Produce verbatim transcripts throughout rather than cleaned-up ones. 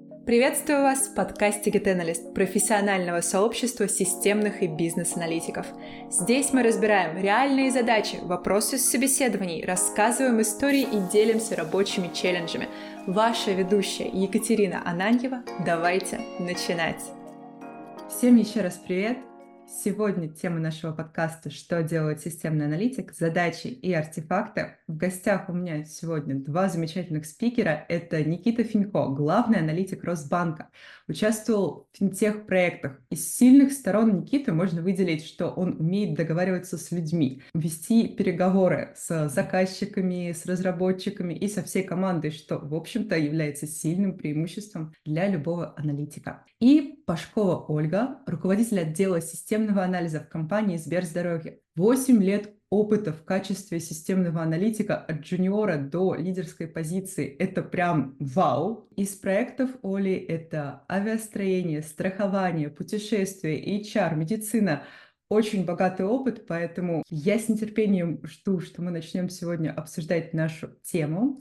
Приветствую вас в подкасте GetAnalyst, профессионального сообщества системных и бизнес-аналитиков. Здесь мы разбираем реальные задачи, вопросы с собеседований, рассказываем истории и делимся рабочими челленджами. Ваша ведущая Екатерина Ананьева. Давайте начинать! Всем еще раз привет! Сегодня тема нашего подкаста «Что делает системный аналитик? Задачи и артефакты». В гостях у меня сегодня два замечательных спикера. Это Никита Финько, главный аналитик Росбанка. Участвовал в финтех-проектах. Из сильных сторон Никиты можно выделить, что он умеет договариваться с людьми, вести переговоры с заказчиками, с разработчиками и со всей командой, что, в общем-то, является сильным преимуществом для любого аналитика. И Пашкова Ольга, руководитель отдела системного анализа в компании Сберздоровье. восемь лет опыта в качестве системного аналитика от джуниора до лидерской позиции. Это прям вау. Из проектов Оли это авиастроение, страхование, путешествия, эйч ар, медицина. Очень богатый опыт, поэтому я с нетерпением жду, что мы начнем сегодня обсуждать нашу тему.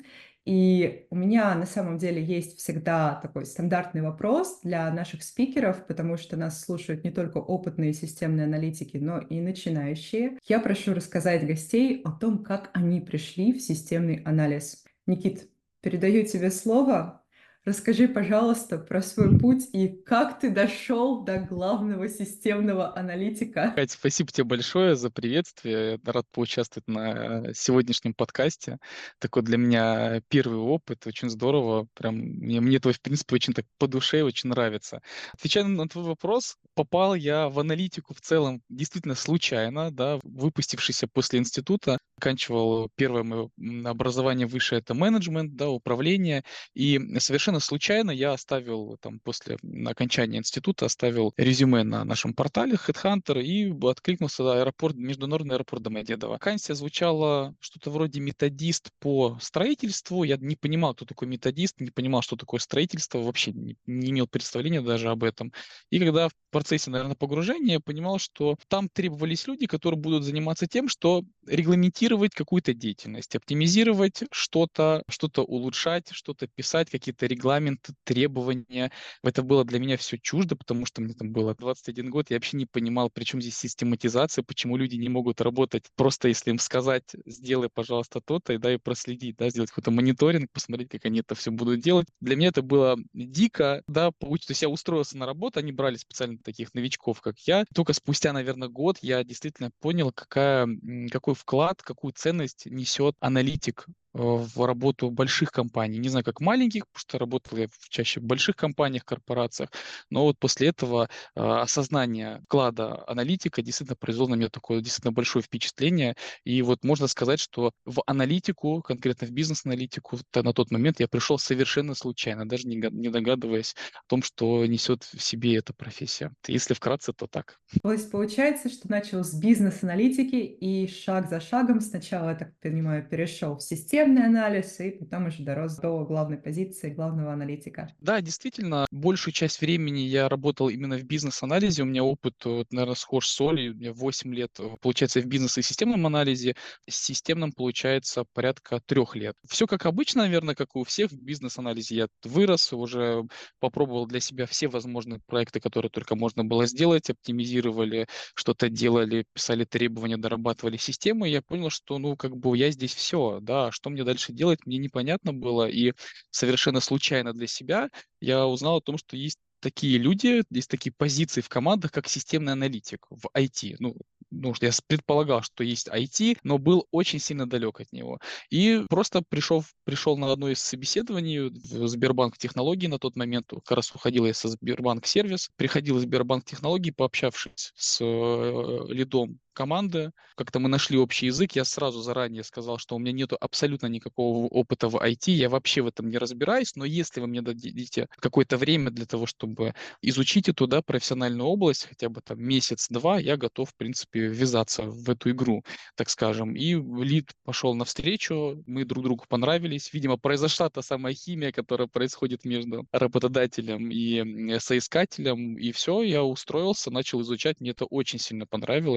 И у меня на самом деле есть всегда такой стандартный вопрос для наших спикеров, потому что нас слушают не только опытные системные аналитики, но и начинающие. Я прошу рассказать гостей о том, как они пришли в системный анализ. Никит, передаю тебе слово. Расскажи, пожалуйста, про свой путь и как ты дошел до главного системного аналитика. Кать, спасибо тебе большое за приветствие. Я рад поучаствовать на сегодняшнем подкасте. Такой для меня первый опыт, очень здорово. Прям мне, мне это, в принципе, очень так по душе, очень нравится. Отвечая на твой вопрос, попал я в аналитику в целом действительно случайно, да, выпустившийся после института. Заканчивал первое мое образование высшее, это менеджмент, да, управление. И совершенно случайно я оставил, там, после окончания института, оставил резюме на нашем портале HeadHunter и откликнулся на аэропорт, международный аэропорт Домодедово. Вакансия звучала что-то вроде методист по строительству. Я не понимал, кто такой методист, не понимал, что такое строительство, вообще не, не имел представления даже об этом. И когда в процессе, наверное, погружения я понимал, что там требовались люди, которые будут заниматься тем, что регламентировать какую-то деятельность, оптимизировать что-то, что-то улучшать, что-то писать, какие-то регламенты, требования. Это было для меня все чуждо, потому что мне там было двадцать один год, я вообще не понимал, при чем здесь систематизация, почему люди не могут работать просто, если им сказать, сделай, пожалуйста, то-то, и да, и проследить, да, сделать какой-то мониторинг, посмотреть, как они это все будут делать. Для меня это было дико, да, получить. То есть я устроился на работу, они брали специально таких новичков, как я. Только спустя, наверное, год я действительно понял, какая, какой вклад, какую ценность несет аналитик в работу больших компаний. Не знаю, как маленьких, потому что работал я чаще в больших компаниях, корпорациях, но вот после этого э, осознание вклада аналитика действительно произвело на меня такое действительно большое впечатление. И вот можно сказать, что в аналитику, конкретно в бизнес-аналитику, на тот момент я пришел совершенно случайно, даже не, не догадываясь о том, что несет в себе эта профессия. Если вкратце, то так. То есть получается, что начал с бизнес-аналитики и шаг за шагом сначала, я так понимаю, перешел в системный анализ и потом уже дорос до главной позиции главного аналитика. Да, действительно, большую часть времени я работал именно в бизнес-анализе. У меня опыт, вот, наверное, схож с Олей. У меня восемь лет, э, получается, в бизнес и системном анализе. С системным, получается, порядка трех лет. Все как обычно, наверное, как и у всех в бизнес-анализе. Я вырос, уже попробовал для себя все возможные проекты, которые только можно было сделать, оптимизировали, что-то делали, писали требования, дорабатывали системы. И я понял, что, ну, как бы я здесь все, да, что мне дальше делать, мне непонятно было. И совершенно случайно для себя я узнал о том, что есть такие люди, есть такие позиции в командах, как системный аналитик в ай ти. Ну, ну, я предполагал, что есть ай ти, но был очень сильно далек от него. И просто пришел, пришел на одно из собеседований в Сбербанк технологий на тот момент, как раз уходил я со Сбербанк сервис, приходил в Сбербанк технологий, пообщавшись с э, лидом команды, как-то мы нашли общий язык, я сразу заранее сказал, что у меня нет абсолютно никакого опыта в ай ти, я вообще в этом не разбираюсь, но если вы мне дадите какое-то время для того, чтобы изучить эту, да, профессиональную область, хотя бы там месяц-два, я готов, в принципе, ввязаться в эту игру, так скажем. И лид пошел навстречу, мы друг другу понравились, видимо, произошла та самая химия, которая происходит между работодателем и соискателем, и все, я устроился, начал изучать, мне это очень сильно понравилось, действительно.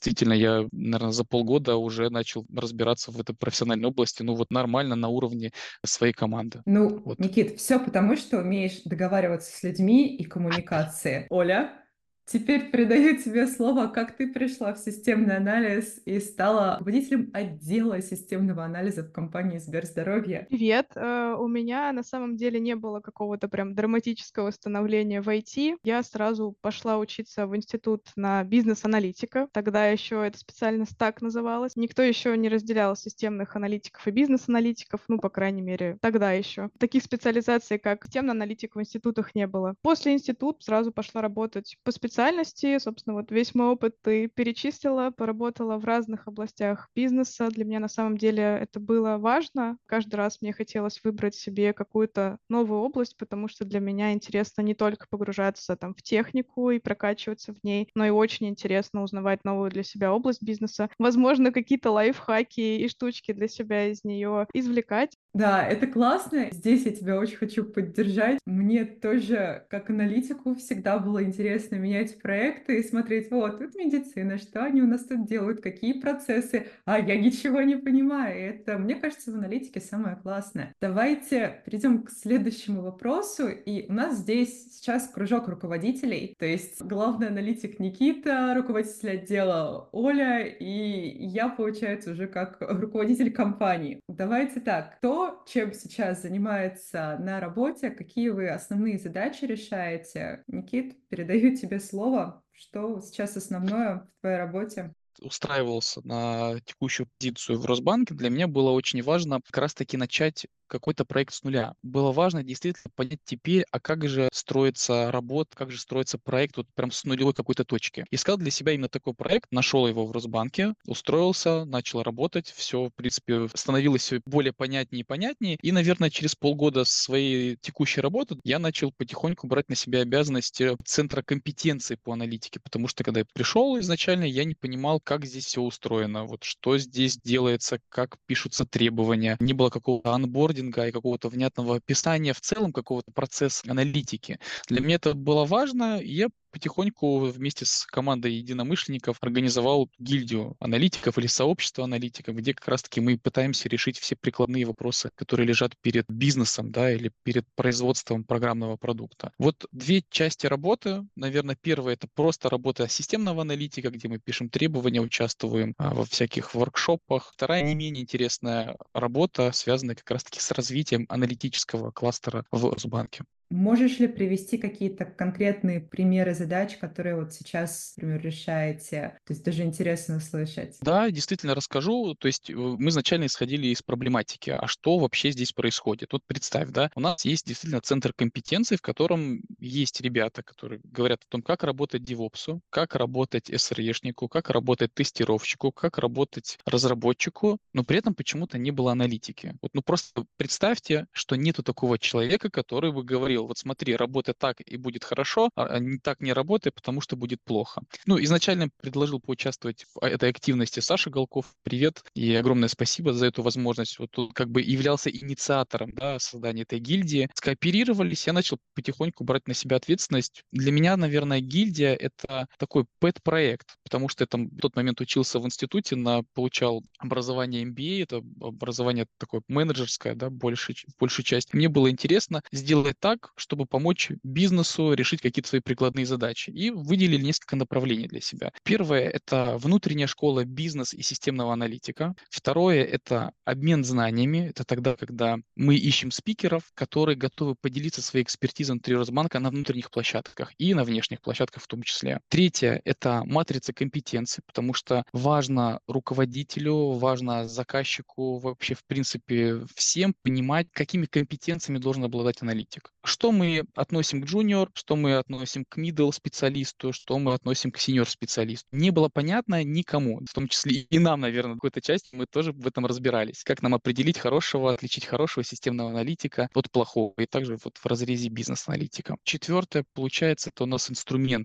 действительно, я, наверное, за полгода уже начал разбираться в этой профессиональной области, ну вот нормально на уровне своей команды. Ну, Вот. Никит, все потому, что умеешь договариваться с людьми и коммуникации. Оля, теперь передаю тебе слово, как ты пришла в системный анализ и стала руководителем отдела системного анализа в компании Сберздоровье. Привет. Э, У меня на самом деле не было какого-то прям драматического становления в ай ти. Я сразу пошла учиться в институт на бизнес-аналитика. Тогда еще эта специальность так называлась. Никто еще не разделял системных аналитиков и бизнес-аналитиков, ну, по крайней мере, тогда еще. Таких специализаций, как системный аналитик, в институтах не было. После института сразу пошла работать по специальности. Собственно, вот весь мой опыт ты перечислила, поработала в разных областях бизнеса. Для меня на самом деле это было важно. Каждый раз мне хотелось выбрать себе какую-то новую область, потому что для меня интересно не только погружаться там в технику и прокачиваться в ней, но и очень интересно узнавать новую для себя область бизнеса. Возможно, какие-то лайфхаки и штучки для себя из нее извлекать. Да, это классно. Здесь я тебя очень хочу поддержать. Мне тоже, как аналитику, всегда было интересно менять проекты и смотреть, вот, тут медицина, что они у нас тут делают, какие процессы, а я ничего не понимаю. И это, мне кажется, в аналитике самое классное. Давайте перейдем к следующему вопросу. И у нас здесь сейчас кружок руководителей, то есть главный аналитик Никита, руководитель отдела Оля, и я, получается, уже как руководитель компании. Давайте так, кто чем сейчас занимается на работе, какие вы основные задачи решаете? Никит, передаю тебе слово. Что сейчас основное в твоей работе? Устраивался на текущую позицию в Росбанке, для меня было очень важно как раз-таки начать какой-то проект с нуля. Было важно действительно понять теперь, а как же строится работа, как же строится проект вот прям с нулевой какой-то точки. Искал для себя именно такой проект, нашел его в Росбанке, устроился, начал работать, все, в принципе, становилось все более понятнее и понятнее. И, наверное, через полгода своей текущей работы я начал потихоньку брать на себя обязанности центра компетенции по аналитике, потому что когда я пришел изначально, я не понимал, как здесь все устроено, вот что здесь делается, как пишутся требования. Не было какого-то анбординга и какого-то внятного описания в целом какого-то процесса аналитики. Для меня это было важно, и я потихоньку вместе с командой единомышленников организовал гильдию аналитиков или сообщество аналитиков, где как раз-таки мы пытаемся решить все прикладные вопросы, которые лежат перед бизнесом, да, или перед производством программного продукта. Вот две части работы. Наверное, первая — это просто работа системного аналитика, где мы пишем требования, участвуем а, во всяких воркшопах. Вторая не менее интересная работа, связанная как раз-таки с развитием аналитического кластера в Росбанке. Можешь ли привести какие-то конкретные примеры задач, которые вот сейчас, например, решаете? То есть даже интересно услышать. Да, действительно расскажу. То есть э, мы изначально исходили из проблематики. А что вообще здесь происходит? Вот представь, да, у нас есть действительно центр компетенций, в котором есть ребята, которые говорят о том, как работать девопсу, как работать эс эр ешнику, как работать тестировщику, как работать разработчику, но при этом почему-то не было аналитики. Вот, ну просто представьте, что нету такого человека, который бы говорил, вот смотри, работай так и будет хорошо, а не так не работай, потому что будет плохо. Ну, изначально предложил поучаствовать в этой активности Саша Голков. Привет и огромное спасибо за эту возможность. Вот тут как бы являлся инициатором, да, создания этой гильдии. Скооперировались, я начал потихоньку брать на себя ответственность. Для меня, наверное, гильдия — это такой пэт-проект, потому что я там в тот момент учился в институте, на, получал образование эм би эй, это образование такое менеджерское, да, большей, большую часть. Мне было интересно сделать так, чтобы помочь бизнесу решить какие-то свои прикладные задачи. И выделили несколько направлений для себя. Первое — это внутренняя школа бизнес и системного аналитика. Второе — это обмен знаниями. Это тогда, когда мы ищем спикеров, которые готовы поделиться своей экспертизой внутри Росбанка на внутренних площадках и на внешних площадках в том числе. Третье — это матрица компетенций, потому что важно руководителю, важно заказчику, вообще, в принципе, всем понимать, какими компетенциями должен обладать аналитик. Что мы относим к джуниор, что мы относим к middle специалисту, что мы относим к senior специалисту. Не было понятно никому, в том числе и нам, наверное, в какой-то части мы тоже в этом разбирались. Как нам определить хорошего, отличить хорошего системного аналитика от плохого, и также вот в разрезе бизнес-аналитика. Четвертое, получается, это у нас инструменты.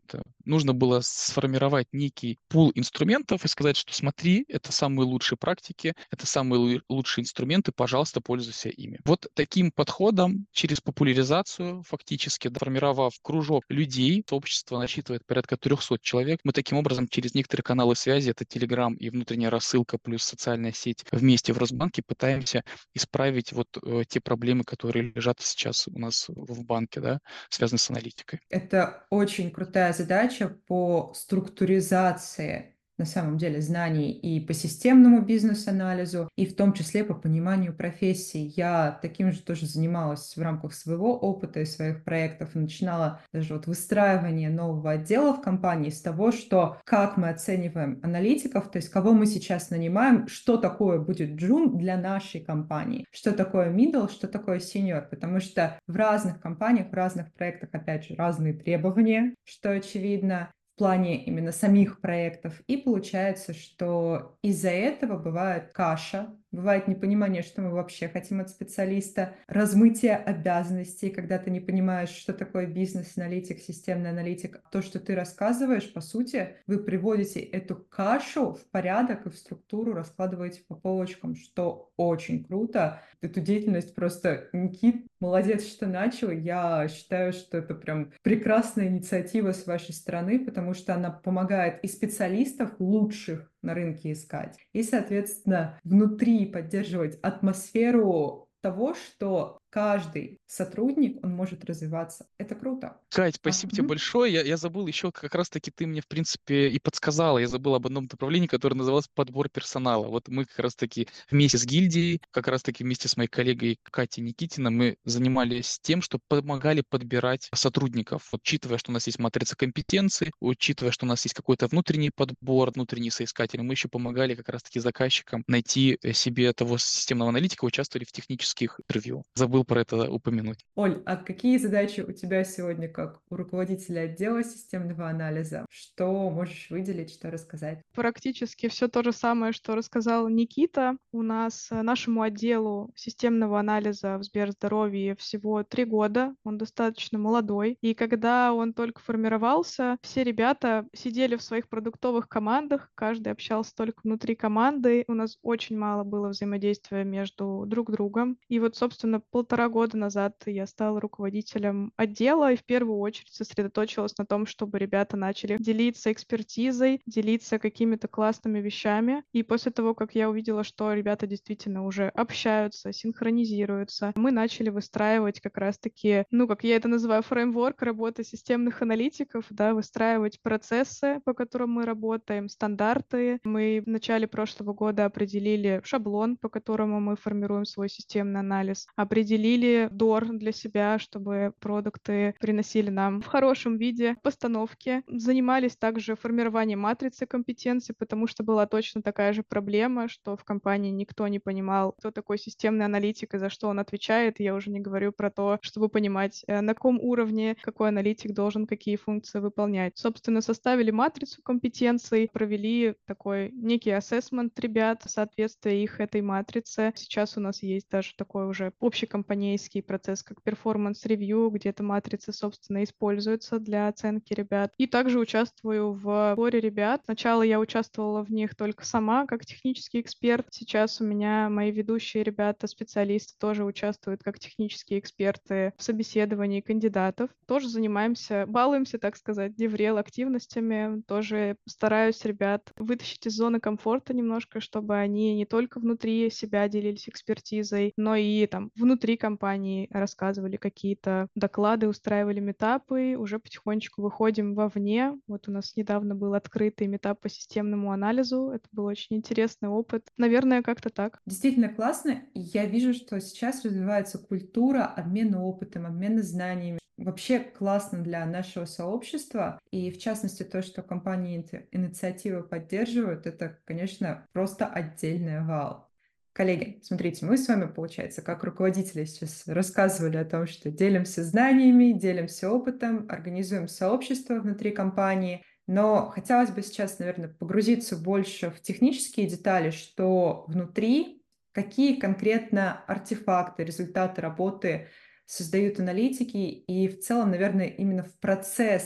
нужно было сформировать некий пул инструментов и сказать, что смотри, это самые лучшие практики, это самые лучшие инструменты, пожалуйста, пользуйся ими. Вот таким подходом, через популяризацию, фактически, да, формировав кружок людей, сообщество насчитывает порядка трехсот человек, мы таким образом через некоторые каналы связи, это Telegram и внутренняя рассылка плюс социальная сеть, вместе в Росбанке пытаемся исправить вот э, те проблемы, которые лежат сейчас у нас в банке, да, связанные с аналитикой. Это очень крутая задача по структуризации, на самом деле, знаний и по системному бизнес-анализу, и в том числе по пониманию профессий. Я таким же тоже занималась в рамках своего опыта и своих проектов, и начинала даже вот выстраивание нового отдела в компании с того, что как мы оцениваем аналитиков, то есть кого мы сейчас нанимаем, что такое будет джун для нашей компании, что такое middle, что такое senior, потому что в разных компаниях, в разных проектах, опять же, разные требования, что очевидно, в плане именно самих проектов. И получается, что из-за этого бывает каша, бывает непонимание, что мы вообще хотим от специалиста, размытие обязанностей, когда ты не понимаешь, что такое бизнес-аналитик, системный аналитик. То, что ты рассказываешь, по сути, вы приводите эту кашу в порядок и в структуру раскладываете по полочкам, что очень круто. Эту деятельность просто, Никит, молодец, что начал. Я считаю, что это прям прекрасная инициатива с вашей стороны, потому что она помогает и специалистов лучших на рынке искать, и, соответственно, внутри поддерживать атмосферу того, что каждый сотрудник, он может развиваться. Это круто. Кать, А, спасибо тебе мгм. большое. Я, я забыл еще, как раз-таки ты мне, в принципе, и подсказала. Я забыл об одном направлении, которое называлось подбор персонала. Вот мы как раз-таки вместе с гильдией, как раз-таки вместе с моей коллегой Катей Никитиной, мы занимались тем, что помогали подбирать сотрудников, учитывая, что у нас есть матрица компетенций, учитывая, что у нас есть какой-то внутренний подбор, внутренний соискатель, мы еще помогали как раз-таки заказчикам найти себе того системного аналитика, участвовали в технических интервью. Забыл про это упомянуть. Оль, а какие задачи у тебя сегодня как у руководителя отдела системного анализа? Что можешь выделить, что рассказать? Практически все то же самое, что рассказал Никита. У нас э, нашему отделу системного анализа в Сберздоровье всего три года. Он достаточно молодой. И когда он только формировался, все ребята сидели в своих продуктовых командах, каждый общался только внутри команды. У нас очень мало было взаимодействия между друг другом. И вот, собственно, полтора года назад я стала руководителем отдела и в первую очередь сосредоточилась на том, чтобы ребята начали делиться экспертизой, делиться какими-то классными вещами. И после того, как я увидела, что ребята действительно уже общаются, синхронизируются, мы начали выстраивать как раз-таки, ну, как я это называю, фреймворк работы системных аналитиков, да, выстраивать процессы, по которым мы работаем, стандарты. Мы в начале прошлого года определили шаблон, по которому мы формируем свой системный анализ, определили дор для себя, чтобы продукты приносили нам в хорошем виде постановки. Занимались также формированием матрицы компетенций, потому что была точно такая же проблема, что в компании никто не понимал, кто такой системный аналитик и за что он отвечает. Я уже не говорю про то, чтобы понимать, э, на каком уровне какой аналитик должен какие функции выполнять. Собственно, составили матрицу компетенций, провели такой некий ассессмент ребят, соответствие их этой матрице. Сейчас у нас есть даже такой уже общекомпанейский процесс, как перформанс-ревью, где эта матрица, собственно, используется для оценки ребят. И также участвую в сборе ребят. Сначала я участвовала в них только сама, как технический эксперт. Сейчас у меня мои ведущие ребята, специалисты, тоже участвуют как технические эксперты в собеседовании кандидатов. Тоже занимаемся, балуемся, так сказать, деврел активностями. Тоже стараюсь ребят вытащить из зоны комфорта немножко, чтобы они не только внутри себя делились экспертизой, но и там внутри компании рассказывали какие-то доклады, устраивали митапы, уже потихонечку выходим вовне. Вот у нас недавно был открытый митап по системному анализу, это был очень интересный опыт. Наверное, как-то так. Действительно классно. И я вижу, что сейчас развивается культура обмена опытом, обмена знаниями. Вообще классно для нашего сообщества. И в частности, то, что компании эти инициативы поддерживают, это, конечно, просто отдельный вау. Коллеги, смотрите, мы с вами, получается, как руководители сейчас рассказывали о том, что делимся знаниями, делимся опытом, организуем сообщество внутри компании. Но хотелось бы сейчас, наверное, погрузиться больше в технические детали, что внутри, какие конкретно артефакты, результаты работы создают аналитики и в целом, наверное, именно в процесс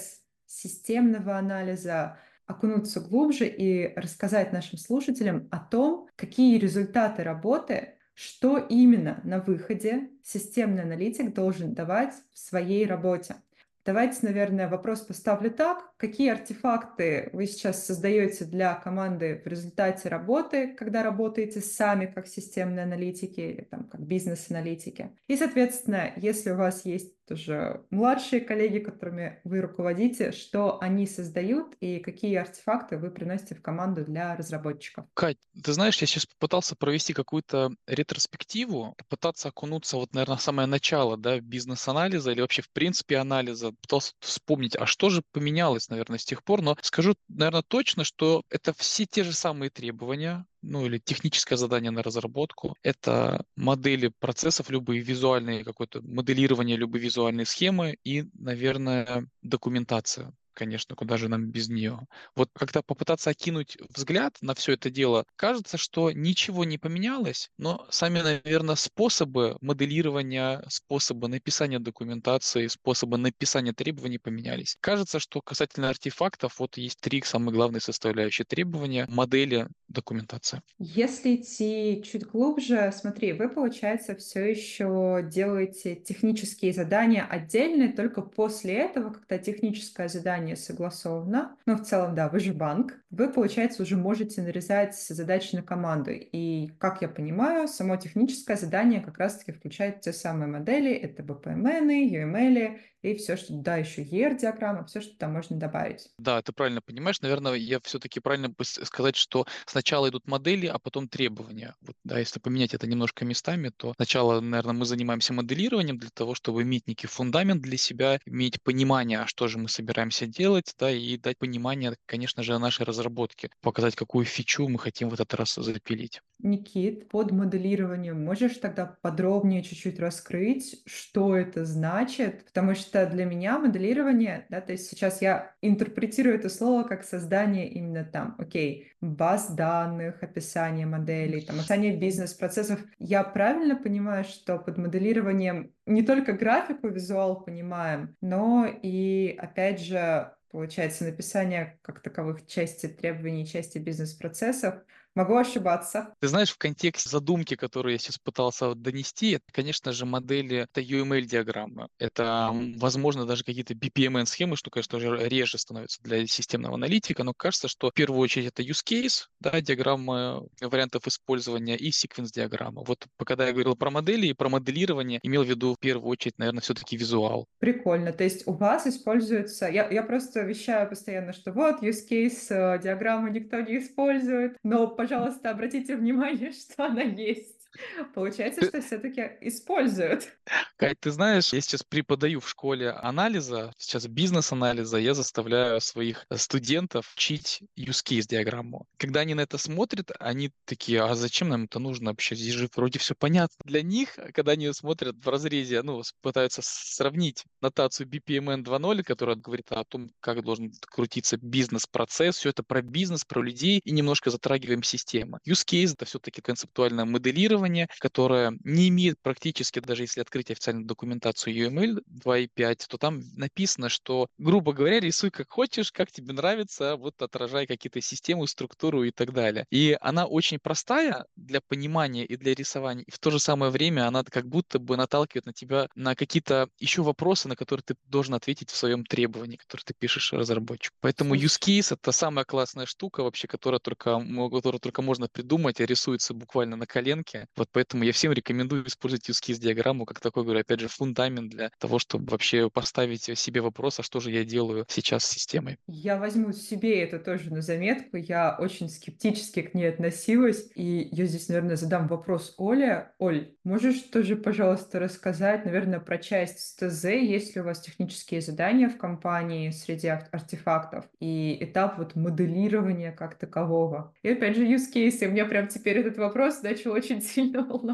системного анализа окунуться глубже и рассказать нашим слушателям о том, какие результаты работы, что именно на выходе системный аналитик должен давать в своей работе. Давайте, наверное, вопрос поставлю так. Какие артефакты вы сейчас создаете для команды в результате работы, когда работаете сами как системные аналитики или там, как бизнес-аналитики? И, соответственно, если у вас есть тоже младшие коллеги, которыми вы руководите, что они создают и какие артефакты вы приносите в команду для разработчиков? Кать, ты знаешь, я сейчас попытался провести какую-то ретроспективу, попытаться окунуться, вот, наверное, в самое начало, да, бизнес-анализа или вообще, в принципе, анализа. Пытался вспомнить, а что же поменялось, наверное, с тех пор. Но скажу, наверное, точно, что это все те же самые требования, ну или техническое задание на разработку. Это модели процессов, любые визуальные, какое-то моделирование, любые визуальные схемы и, наверное, документация. Конечно, куда же нам без нее? Вот когда попытаться окинуть взгляд на все это дело, кажется, что ничего не поменялось, но сами, наверное, способы моделирования, способы написания документации, способы написания требований поменялись. Кажется, что касательно артефактов, вот есть три самые главные составляющие требования: модели, документация. Если идти чуть глубже, смотри, вы, получается, все еще делаете технические задания отдельные, только после этого, когда техническое задание согласовано, ну, в целом, да, вы же банк, вы, получается, уже можете нарезать задачи на команду. И, как я понимаю, само техническое задание как раз-таки включает те самые модели, это би пи эм эн, ю эм эл и все, что, да, еще и ар-диаграмма, все, что там можно добавить. Да, ты правильно понимаешь. Наверное, я все-таки правильно бы с- сказать, что сначала идут модели, а потом требования. Вот, да, если поменять это немножко местами, то сначала, наверное, мы занимаемся моделированием для того, чтобы иметь некий фундамент для себя, иметь понимание, а что же мы собираемся делать, да, и дать понимание, конечно же, о нашей разработке, показать, какую фичу мы хотим в этот раз запилить. Никит, под моделированием можешь тогда подробнее чуть-чуть раскрыть, что это значит? Потому что для меня моделирование, да, то есть сейчас я интерпретирую это слово как создание именно там, окей, баз данных, описание моделей, там, описание бизнес-процессов. Я правильно понимаю, что под моделированием не только графику, визуал понимаем, но и, опять же, получается, написание как таковых части требований, части бизнес-процессов. Могу ошибаться. Ты знаешь, в контексте задумки, которую я сейчас пытался вот донести, это, конечно же, модели, это ю эм эл-диаграммы. Это, м, возможно, даже какие-то би пи эм эн-схемы, что, конечно же, реже становится для системного аналитика, но кажется, что в первую очередь это use case, да, диаграммы вариантов использования и секвенс-диаграмма. Вот когда я говорил про модели и про моделирование, имел в виду в первую очередь, наверное, все-таки визуал. Прикольно. То есть у вас используется... Я, я просто вещаю постоянно, что вот use case, э, диаграмму никто не использует, но, пожалуйста, обратите внимание, что она есть. Получается, что все-таки используют. Кать, ты знаешь, я сейчас преподаю в школе анализа, сейчас бизнес-анализа, я заставляю своих э, студентов учить use case диаграмму. Когда они на это смотрят, они такие: а зачем нам это нужно вообще? Здесь же вроде все понятно. Для них, э, когда они смотрят в разрезе, ну, с- пытаются с- сравнить нотацию би пи эм эн два ноль, которая говорит о том, как должен крутиться бизнес-процесс, все это про бизнес, про людей, и немножко затрагиваем системы. Use case — это все-таки концептуальное моделирование, которое не имеет практически, даже если открыть официальную документацию ю эм эл два и пять, то там написано, что, грубо говоря, рисуй как хочешь, как тебе нравится, вот отражай какие-то системы, структуру и так далее. И она очень простая для понимания и для рисования, и в то же самое время она как будто бы наталкивает на тебя на какие-то еще вопросы, на которые ты должен ответить в своем требовании, которое ты пишешь разработчику. Поэтому use Слушай, case — это самая классная штука вообще, которая только, м, которую только можно придумать, и рисуется буквально на коленке. Вот поэтому я всем рекомендую использовать use case диаграмму как такой, говорю, опять же, фундамент для того, чтобы вообще поставить себе вопрос, а что же я делаю сейчас с системой. я возьму себе это тоже на заметку. Я очень скептически к ней относилась. И я здесь, наверное, задам вопрос Оле. Оль, можешь тоже, пожалуйста, рассказать, наверное, про часть с тэ зэ, есть ли у вас технические задания в компании среди ар- артефактов и этап вот моделирования как такового? И опять же, use case. И меня прям теперь этот вопрос начал очень сильно волновать.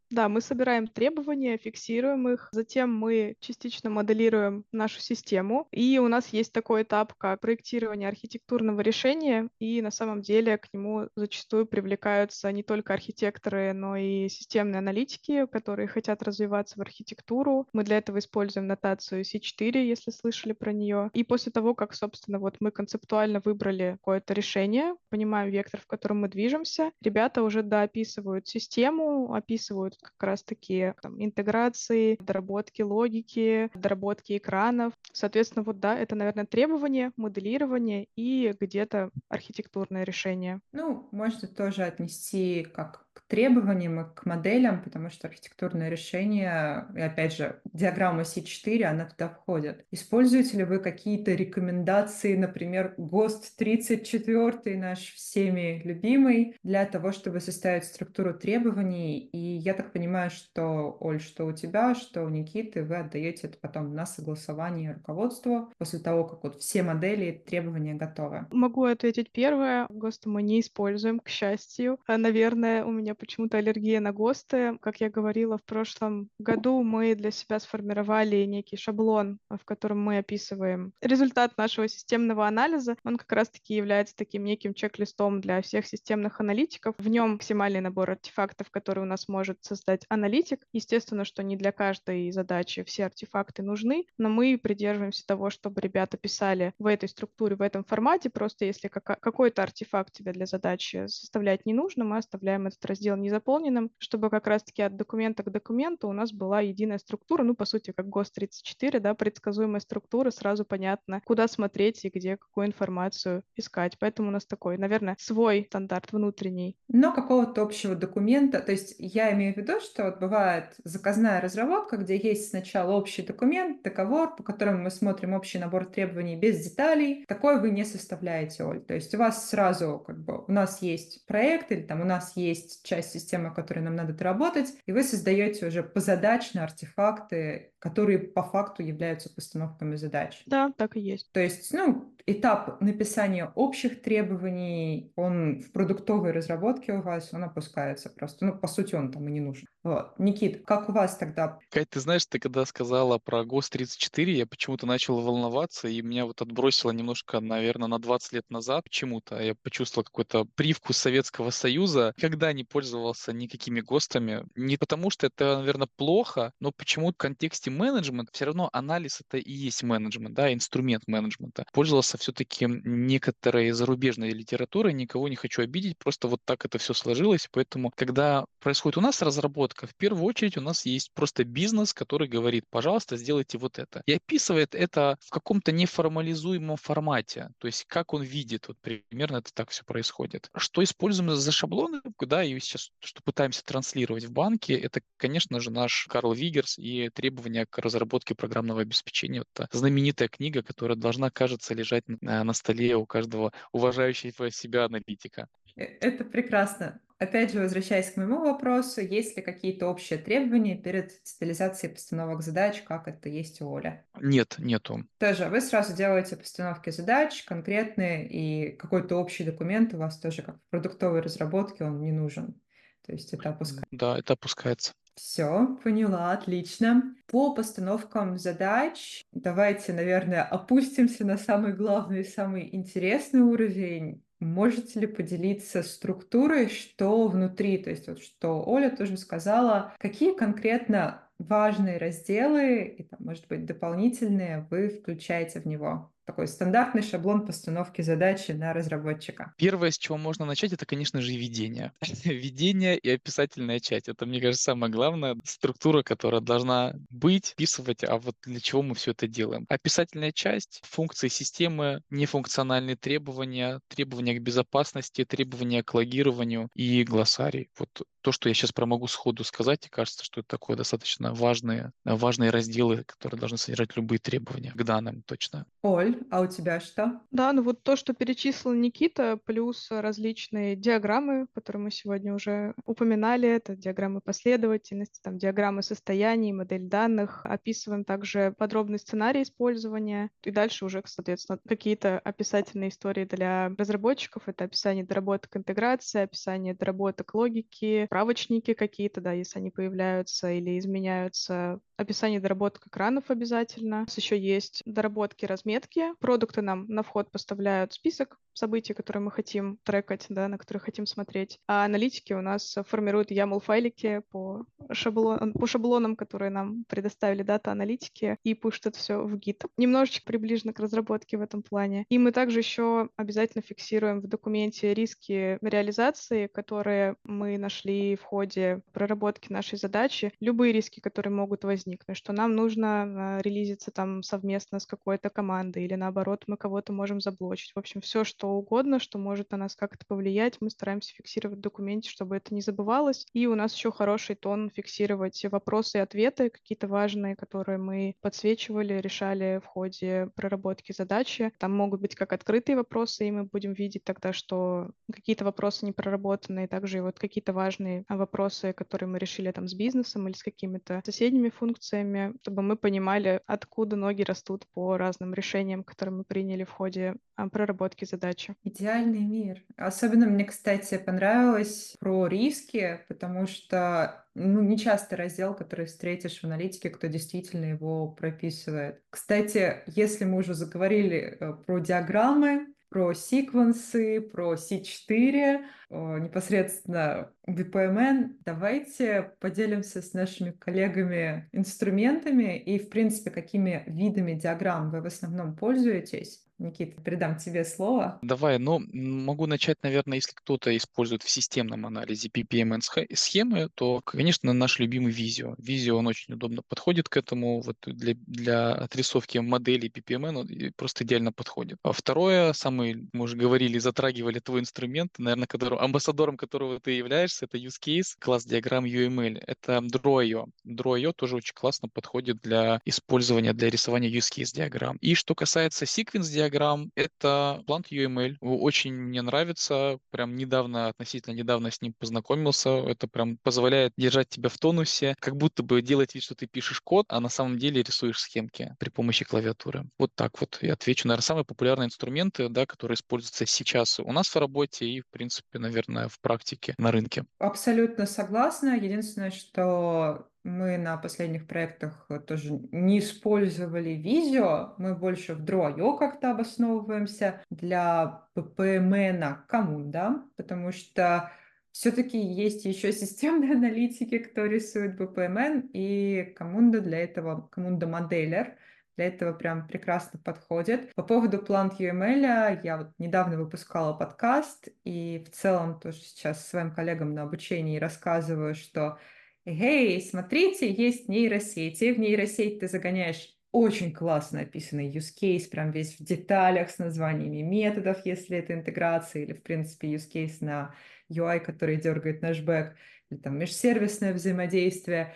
Да, мы собираем требования, фиксируем их, затем мы частично моделируем нашу систему, и у нас есть такой этап, как проектирование архитектурного решения, и на самом деле к нему зачастую привлекаются не только архитекторы, но и системные аналитики, которые хотят развиваться в архитектуру. Мы для этого используем нотацию си четыре, если слышали про нее. И после того, как, собственно, вот мы концептуально выбрали какое-то решение, понимаем вектор, в котором мы движемся, ребята уже доописывают систему, описывают как раз-таки там, интеграции, доработки логики, доработки экранов. Соответственно, вот да, это, наверное, требования, моделирование и где-то архитектурное решение. Ну, можно тоже отнести как к требованиям и к моделям, потому что архитектурное решение, и опять же, диаграмма си четыре, она туда входит. Используете ли вы какие-то рекомендации, например, ГОСТ тридцать четыре, наш всеми любимый, для того, чтобы составить структуру требований? И я так понимаю, что, Оль, что у тебя, что у Никиты, вы отдаете это потом на согласование руководству после того, как вот все модели и требования готовы. Могу ответить первое. ГОСТы мы не используем, к счастью. А, Наверное, у меня почему-то аллергия на ГОСТы. Как я говорила, в прошлом году мы для себя сформировали некий шаблон, в котором мы описываем результат нашего системного анализа. Он как раз-таки является таким неким чек-листом для всех системных аналитиков. В нем максимальный набор артефактов, который у нас может создать аналитик. Естественно, что не для каждой задачи все артефакты нужны, но мы придерживаемся того, чтобы ребята писали в этой структуре, в этом формате. Просто если кака- какой-то артефакт тебе для задачи составлять не нужно, мы оставляем этот раздел незаполненным, чтобы как раз-таки от документа к документу у нас была единая структура, ну, по сути, как ГОСТ тридцать четыре, да, предсказуемая структура, сразу понятно, куда смотреть и где какую информацию искать. Поэтому у нас такой, наверное, свой стандарт внутренний. Но какого-то общего документа, то есть я имею в виду, что вот бывает заказная разработка, где есть сначала общий документ, договор, по которому мы смотрим общий набор требований без деталей. Такое вы не составляете, Оль. То есть у вас сразу как бы у нас есть проект или там у нас есть часть системы, которой нам надо доработать, и вы создаете уже позадачно артефакты, которые по факту являются постановками задач. Да, так и есть. То есть, ну, этап написания общих требований, он в продуктовой разработке у вас, он опускается просто. Ну, по сути, он там и не нужен. Вот. Никит, как у вас тогда? Кать, ты знаешь, ты когда сказала про ГОСТ тридцать четыре, я почему-то начал волноваться, и меня вот отбросило немножко, наверное, на двадцать лет назад почему-то. Я почувствовал какой-то привкус Советского Союза. Никогда не пользовался никакими ГОСТами. Не потому, что это, наверное, плохо, но почему-то в контексте менеджмента все равно анализ — это и есть менеджмент, да, инструмент менеджмента. Пользовался все-таки некоторой зарубежной литературой, никого не хочу обидеть, просто вот так это все сложилось. Поэтому, когда происходит у нас разработка, в первую очередь у нас есть просто бизнес, который говорит: пожалуйста, сделайте вот это. И описывает это в каком-то неформализуемом формате. То есть как он видит, вот примерно это так все происходит. Что используем за шаблоны, да, и сейчас что пытаемся транслировать в банке, это, конечно же, наш Карл Вигерс и требования к разработке программного обеспечения. Это знаменитая книга, которая должна, кажется, лежать на, на столе у каждого уважающего себя аналитика. Это прекрасно. Опять же, возвращаясь к моему вопросу, есть ли какие-то общие требования перед детализацией постановок задач, как это есть у Оли? Нет, нету. Тоже вы сразу делаете постановки задач конкретные, и какой-то общий документ у вас тоже, как в продуктовой разработке, он не нужен. То есть это опускается. Да, это опускается. Все, поняла, отлично. По постановкам задач давайте, наверное, опустимся на самый главный и самый интересный уровень. Можете ли поделиться структурой, что внутри, то есть вот что Оля тоже сказала, какие конкретно важные разделы и, там, может быть, дополнительные вы включаете в него? Такой стандартный шаблон постановки задачи на разработчика. Первое, с чего можно начать, это, конечно же, ведение. Ведение и описательная часть. Это, мне кажется, самая главная структура, которая должна быть, описывать, а вот для чего мы все это делаем. Описательная часть, функции системы, нефункциональные требования, требования к безопасности, требования к логированию и глоссарий. Вот то, что я сейчас про могу сходу сказать, и кажется, что это такое достаточно важные, важные разделы, которые должны содержать любые требования к данным точно. Оль, Оль, а у тебя что? Да, ну вот то, что перечислил Никита, плюс различные диаграммы, которые мы сегодня уже упоминали, это диаграммы последовательности, там диаграммы состояний, модель данных. Описываем также подробный сценарий использования. И дальше уже, соответственно, какие-то описательные истории для разработчиков. Это описание доработок интеграции, описание доработок логики, справочники какие-то, да, если они появляются или изменяются. Описание доработок экранов обязательно. У нас еще есть доработки разметки. Продукты нам на вход поставляют список событий, которые мы хотим трекать, да, на которые хотим смотреть. А аналитики у нас формируют ямл-файлики по, шаблон, по шаблонам, которые нам предоставили дата-аналитики, и пушат это все в Git. Немножечко приближено к разработке в этом плане. И мы также еще обязательно фиксируем в документе риски реализации, которые мы нашли в ходе проработки нашей задачи. Любые риски, которые могут возникнуть, что нам нужно релизиться там совместно с какой-то командой, или наоборот, мы кого-то можем заблочить. В общем, все что угодно, что может на нас как-то повлиять, мы стараемся фиксировать в документе, чтобы это не забывалось. И у нас еще хороший тон фиксировать вопросы и ответы, какие-то важные, которые мы подсвечивали, решали в ходе проработки задачи. Там могут быть как открытые вопросы, и мы будем видеть тогда, что какие-то вопросы не проработаны, и также и вот какие-то важные вопросы, которые мы решили там с бизнесом или с какими-то соседними функциями, чтобы мы понимали, откуда ноги растут по разным решениям, которые мы приняли в ходе а, проработки задачи. Идеальный мир. Особенно мне, кстати, понравилось про риски, потому что ну, не часто раздел, который встретишь в аналитике, кто действительно его прописывает. Кстати, если мы уже заговорили э, про диаграммы, про секвенсы, про си четыре, э, непосредственно ви пи эм эн. Давайте поделимся с нашими коллегами инструментами и, в принципе, какими видами диаграмм вы в основном пользуетесь. Никита, передам тебе слово. Давай, ну, могу начать, наверное, если кто-то использует в системном анализе пи пи эм эн-схемы, то, конечно, наш любимый Visio. Visio, он очень удобно подходит к этому, вот для, для отрисовки моделей пи пи эм эн он просто идеально подходит. А второе, самый, мы уже говорили, затрагивали твой инструмент, наверное, который, амбассадором которого ты являешься, это use case, класс диаграмм ю эм эл. Это Draw.io. Draw.io тоже очень классно подходит для использования, для рисования use case диаграмм. И что касается sequence диаграмм, диаграмм, это Plant ю эм эл. Очень мне нравится. Прям недавно, относительно недавно с ним познакомился. Это прям позволяет держать тебя в тонусе, как будто бы делать вид, что ты пишешь код, а на самом деле рисуешь схемки при помощи клавиатуры. Вот так вот я отвечу. Наверное, самые популярные инструменты, да, которые используются сейчас у нас в работе и, в принципе, наверное, в практике на рынке. Абсолютно согласна. Единственное, что мы на последних проектах тоже не использовали Visio, мы больше в Draw.io как-то обосновываемся для пи пи эм эн Camunda, потому что все-таки есть еще системные аналитики, кто рисует би пи эм эн, и Camunda для этого, Camunda Modeler, для этого прям прекрасно подходит. По поводу Plant ю эм эл, я вот недавно выпускала подкаст, и в целом тоже сейчас своим коллегам на обучении рассказываю, что «Эй, смотрите, есть нейросети, в нейросеть ты загоняешь очень классно описанный use case, прям весь в деталях с названиями методов, если это интеграция, или, в принципе, use case на ю ай, который дергает наш бэк, или там межсервисное взаимодействие,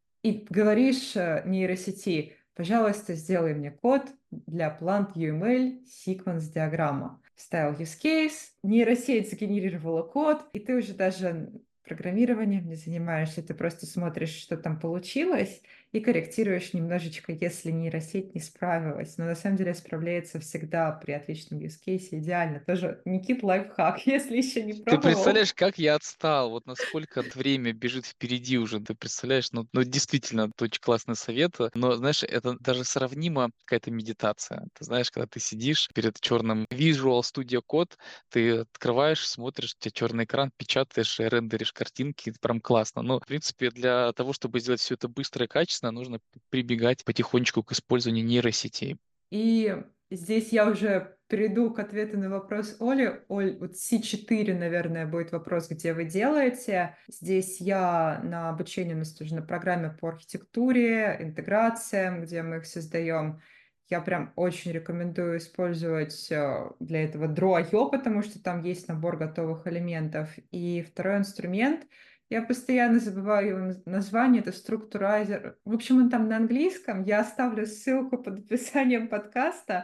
и говоришь нейросети, пожалуйста, сделай мне код для Plant ю эм эл sequence диаграмма. Вставил use case, нейросеть сгенерировала код, и ты уже даже программированием не занимаешься, ты просто смотришь, что там получилось, и корректируешь немножечко, если нейросеть не справилась. Но на самом деле справляется всегда при отличном use case, идеально. Тоже, Никит, лайфхак, если еще не Ты пробовал. представляешь, как я отстал, вот насколько время бежит впереди уже, ты представляешь, ну, ну действительно, это очень классный совет, но, знаешь, это даже сравнимо какая-то медитация. Ты знаешь, когда ты сидишь перед черным Visual Studio Code, ты открываешь, смотришь, у тебя черный экран, печатаешь, рендеришь картинки, это прям классно. Но, в принципе, для того, чтобы сделать все это быстро и качественно, нужно прибегать потихонечку к использованию нейросетей. И здесь я уже перейду к ответу на вопрос Оли. Оль, вот си четыре, наверное, будет вопрос, где вы делаете. Здесь я на обучении, у нас тоже на программе по архитектуре, интеграциям, где мы их создаем. Я прям очень рекомендую использовать э, для этого Draw.io, потому что там есть набор готовых элементов. И второй инструмент, я постоянно забываю его название, это структурайзер. В общем, он там на английском. Я оставлю ссылку под описанием подкаста.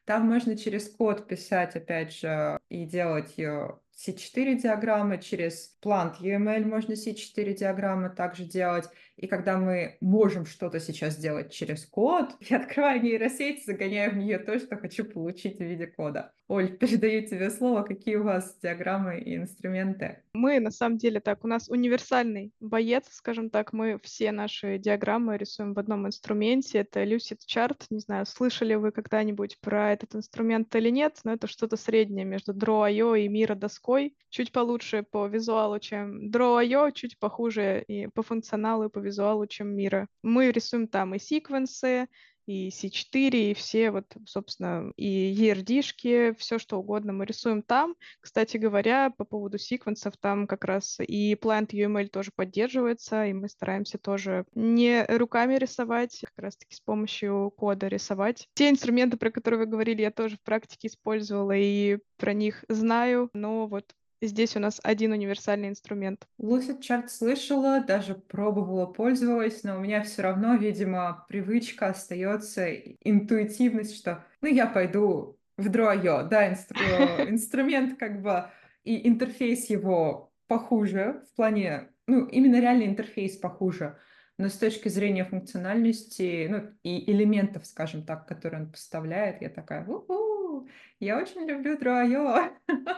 Там можно через код писать, опять же, и делать ее си четыре диаграммы, через Plant ю эм эль можно си четыре диаграммы также делать. И когда мы можем что-то сейчас делать через код, я открываю нейросеть, загоняю в нее то, что хочу получить в виде кода. Оль, передаю тебе слово. Какие у вас диаграммы и инструменты? Мы, на самом деле, так, у нас универсальный боец, скажем так, мы все наши диаграммы рисуем в одном инструменте, это Lucid Chart, не знаю, слышали вы когда-нибудь про этот инструмент или нет, но это что-то среднее между Draw точка ай о и Miro доской, чуть получше по визуалу, чем Draw точка ай о, чуть похуже и по функционалу, и по визуалу, чем Miro. Мы рисуем там и секвенсы, и си четыре, и все вот, собственно, и и ар ди-шки, все что угодно мы рисуем там. Кстати говоря, по поводу секвенсов, там как раз и Plant ю эм эль тоже поддерживается, и мы стараемся тоже не руками рисовать, как раз-таки с помощью кода рисовать. Те инструменты, про которые вы говорили, я тоже в практике использовала и про них знаю, но вот здесь у нас один универсальный инструмент. Lucid Chart слышала, даже пробовала, пользовалась, но у меня все равно, видимо, привычка остается, интуитивность, что ну я пойду в Draw точка ай о. Да, инстру- инструмент как бы и интерфейс его похуже в плане, ну именно реальный интерфейс похуже, но с точки зрения функциональности, ну и элементов, скажем так, которые он поставляет, я такая, у-ху, я очень люблю Draw точка ай о.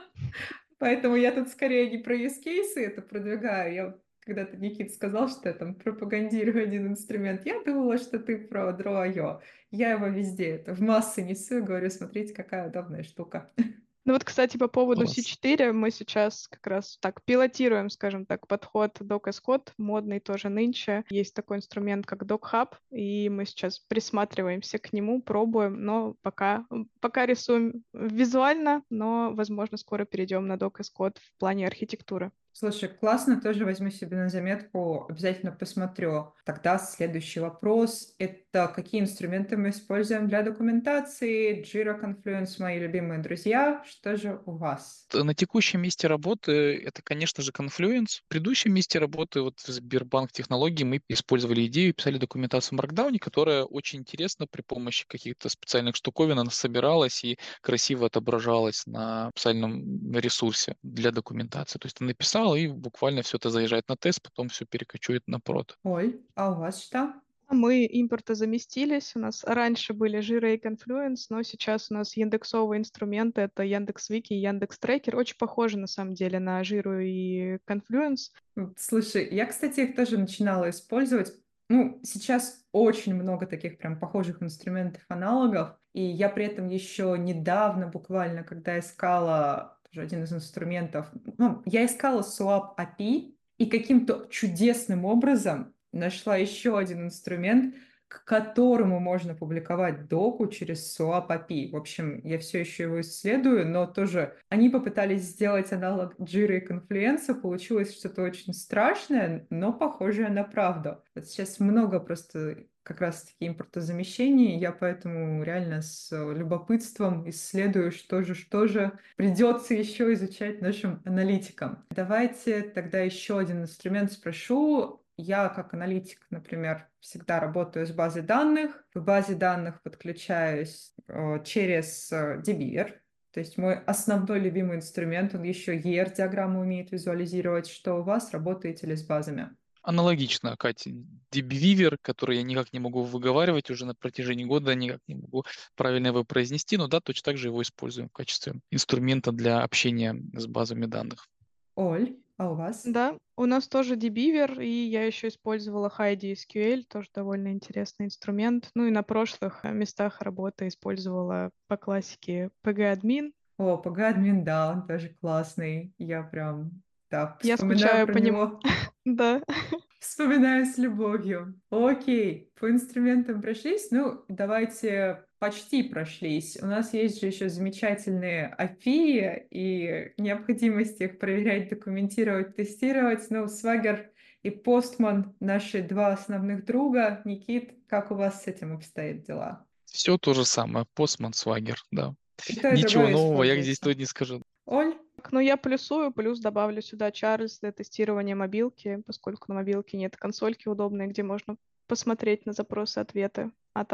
Поэтому я тут скорее не про use cases это продвигаю. Я вот когда-то Никит сказал, что я там пропагандирую один инструмент. Я думала, что ты про Draw точка ай о. Я его везде, это в массы несу и говорю, смотрите, какая удобная штука. Ну вот, кстати, по поводу си Класс. четыре мы сейчас как раз так пилотируем, скажем так, подход DocScott, модный тоже нынче. Есть такой инструмент, как DocHub, и мы сейчас присматриваемся к нему, пробуем, но пока, пока рисуем визуально, но, возможно, скоро перейдем на DocScott в плане архитектуры. Слушай, классно, тоже возьму себе на заметку, обязательно посмотрю. Тогда следующий вопрос– это какие инструменты мы используем для документации? Jira, Confluence– мои любимые друзья. Что же у вас? На текущем месте работы это, конечно же, Confluence. В предыдущем месте работы вот в Сбербанк технологии мы использовали идею и писали документацию в Markdown, которая очень интересно при помощи каких-то специальных штуковин она собиралась и красиво отображалась на специальном ресурсе для документации. То есть ты написал, и буквально все это заезжает на тест, потом все перекочует на прод. Оль, а у вас что? Мы импортозаместились. У нас раньше были Jira и Confluence, но сейчас у нас индексовые инструменты. Это Яндекс.Вики и Яндекс.Трекер. Очень похожи, на самом деле, на Jira и Confluence. Слушай, я, кстати, их тоже начинала использовать. Ну, сейчас очень много таких прям похожих инструментов, аналогов. И я при этом еще недавно, буквально, когда искала тоже один из инструментов, ну, я искала Swap эй пи ай и каким-то чудесным образом нашла еще один инструмент, к которому можно публиковать доку через Swap эй пи ай. В общем, я все еще его исследую, но тоже они попытались сделать аналог Jira и Confluence, получилось что-то очень страшное, но похожее на правду. Вот сейчас много просто как раз-таки импортозамещений, я поэтому реально с любопытством исследую, что же, что же придется еще изучать нашим аналитикам. Давайте тогда еще один инструмент спрошу. Я как аналитик, например, всегда работаю с базой данных. В базе данных подключаюсь э, через э, dbeaver. То есть мой основной любимый инструмент, он еще и ар диаграмму умеет визуализировать. Что у вас, работаете ли с базами? Аналогично, Катя, DeepWeaver, который я никак не могу выговаривать уже на протяжении года, никак не могу правильно его произнести, но да, точно так же его используем в качестве инструмента для общения с базами данных. Оль, а у вас? Да, у нас тоже dbeaver, и я еще использовала HiDSQL, тоже довольно интересный инструмент. Ну и на прошлых местах работы использовала по классике pgadmin. О, погодмин, да, он тоже классный. Я прям, да, Я вспоминаю скучаю про по нему. него. Да. Вспоминаю с любовью. Окей, по инструментам прошлись. Ну, давайте почти прошлись. У нас есть же еще замечательные эй пи ай и необходимость их проверять, документировать, тестировать. Ну, Swagger и Postman — наши два основных друга. Никит, как у вас с этим обстоят дела? Все то же самое, Postman, Swagger, да. И то, и Ничего другое нового я здесь используется. тут не скажу. Оль? Ну, я плюсую, плюс добавлю сюда Charles для тестирования мобилки, поскольку на мобилке нет консольки удобной, где можно посмотреть на запросы-ответы. А так,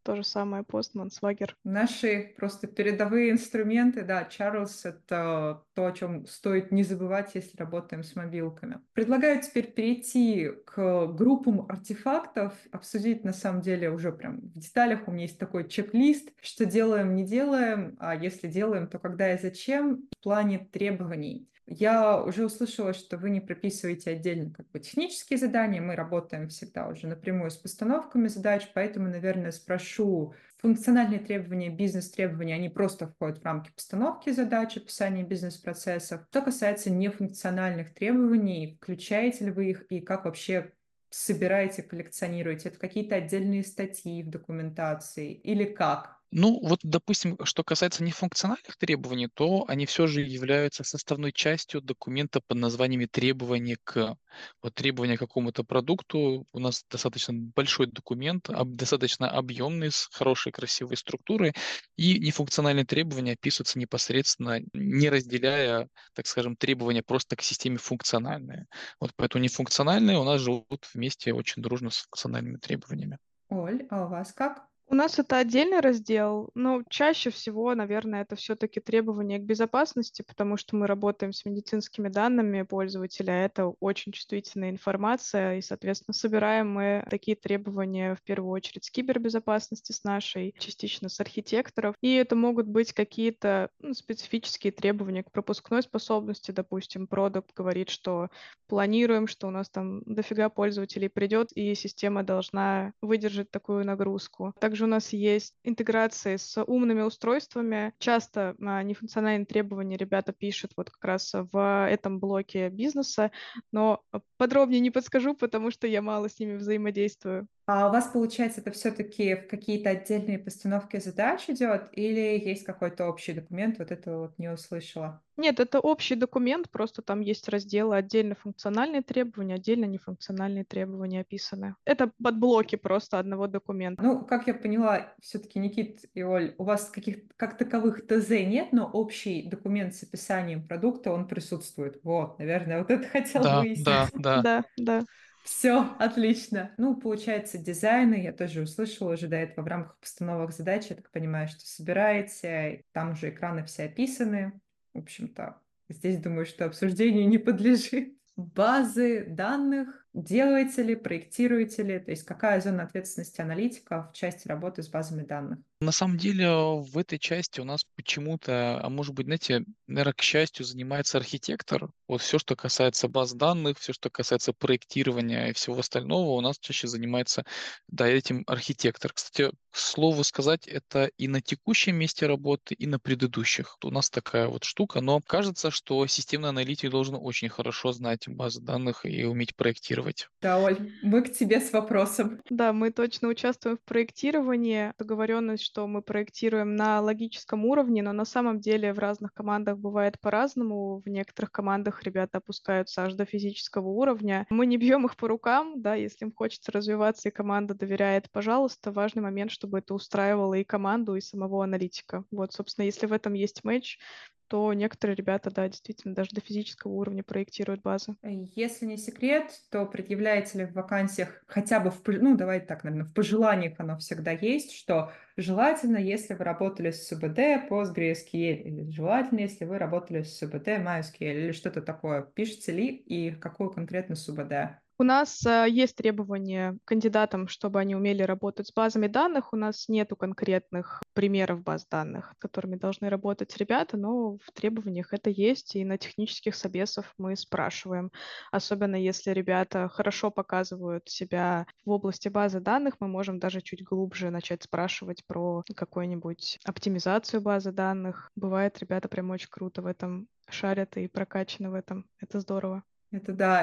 то же самое Postman, Swagger. Наши просто передовые инструменты, да, Charles — это то, о чем стоит не забывать, если работаем с мобилками. Предлагаю теперь перейти к группам артефактов, обсудить на самом деле уже прям в деталях. У меня есть такой чек-лист, что делаем, не делаем, а если делаем, то когда и зачем в плане требований. Я уже услышала, что вы не прописываете отдельно как бы технические задания, мы работаем всегда уже напрямую с постановками задач, поэтому, наверное, спрошу: функциональные требования, бизнес-требования, они просто входят в рамки постановки задач, описания бизнес-процессов. Что касается нефункциональных требований, включаете ли вы их и как вообще собираете, коллекционируете? Это какие-то отдельные статьи в документации или как? Ну, вот, допустим, что касается нефункциональных требований, то они все же являются составной частью документа под названиями «требования к». Вот требования к какому-то продукту у нас достаточно большой документ, об- достаточно объемный, с хорошей красивой структурой, и нефункциональные требования описываются непосредственно, не разделяя, так скажем, требования просто к системе функциональные. Вот поэтому нефункциональные у нас живут вместе очень дружно с функциональными требованиями. Оль, а у вас как? У нас это отдельный раздел, но чаще всего, наверное, это все-таки требования к безопасности, потому что мы работаем с медицинскими данными пользователя, а это очень чувствительная информация, и, соответственно, собираем мы такие требования в первую очередь с кибербезопасности, с нашей, частично с архитекторов, и это могут быть какие-то ну, специфические требования к пропускной способности, допустим, продукт говорит, что планируем, что у нас там дофига пользователей придет, и система должна выдержать такую нагрузку. Также у нас есть интеграции с умными устройствами. Часто а, нефункциональные требования ребята пишут вот как раз в этом блоке бизнеса, но подробнее не подскажу, потому что я мало с ними взаимодействую. А у вас, получается, это все-таки в какие-то отдельные постановки задач идет или есть какой-то общий документ? Вот этого вот не услышала. Нет, это общий документ, просто там есть разделы отдельно функциональные требования, отдельно нефункциональные требования описаны. Это подблоки просто одного документа. Ну, как я поняла, все-таки, Никит и Оль, у вас каких как таковых ТЗ нет, но общий документ с описанием продукта, он присутствует. Вот, наверное, вот это хотела Да, выяснить. да, да. Да, да. Все, отлично. Ну, получается, дизайны, я тоже услышала уже до этого в рамках постановок задач, я так понимаю, что собираете, там уже экраны все описаны. В общем-то, здесь думаю, что обсуждению не подлежит. Базы данных делаете ли, проектируете ли, то есть какая зона ответственности аналитика в части работы с базами данных? На самом деле в этой части у нас почему-то, а может быть, знаете, наверное, к счастью, занимается архитектор. Вот все, что касается баз данных, все, что касается проектирования и всего остального, у нас чаще занимается, да, этим архитектор. Кстати, к слову сказать, это и на текущем месте работы, и на предыдущих. У нас такая вот штука, но кажется, что системный аналитик должен очень хорошо знать базы данных и уметь проектировать. Да, Оль, мы к тебе с вопросом. Да, мы точно участвуем в проектировании. Договоренность, что мы проектируем на логическом уровне, но на самом деле в разных командах бывает по-разному. В некоторых командах ребята опускаются аж до физического уровня. Мы не бьем их по рукам, да, если им хочется развиваться, и команда доверяет, пожалуйста. Важный момент, чтобы это устраивало и команду, и самого аналитика. Вот, собственно, если в этом есть матч, то некоторые ребята, да, действительно, даже до физического уровня проектируют базы. Если не секрет, то предъявляете ли в вакансиях хотя бы в, пож- ну, давайте так, наверное, в пожеланиях оно всегда есть, что желательно, если вы работали с СУБД, PostgreSQL, или желательно, если вы работали с СУБД, MySQL, или что-то такое. Пишете ли и какую конкретно СУБД? У нас а, есть требования к кандидатам, чтобы они умели работать с базами данных. У нас нету конкретных примеров баз данных, с которыми должны работать ребята, но в требованиях это есть, и на технических собесах мы спрашиваем. Особенно если ребята хорошо показывают себя в области базы данных, мы можем даже чуть глубже начать спрашивать про какую-нибудь оптимизацию базы данных. Бывает, ребята прям очень круто в этом шарят и прокачаны в этом. Это здорово. Это да,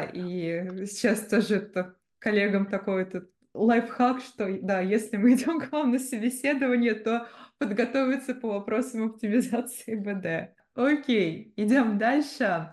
и сейчас тоже это коллегам такой этот лайфхак, что да, если мы идем к вам на собеседование, то подготовиться по вопросам оптимизации БД. Окей, идем дальше.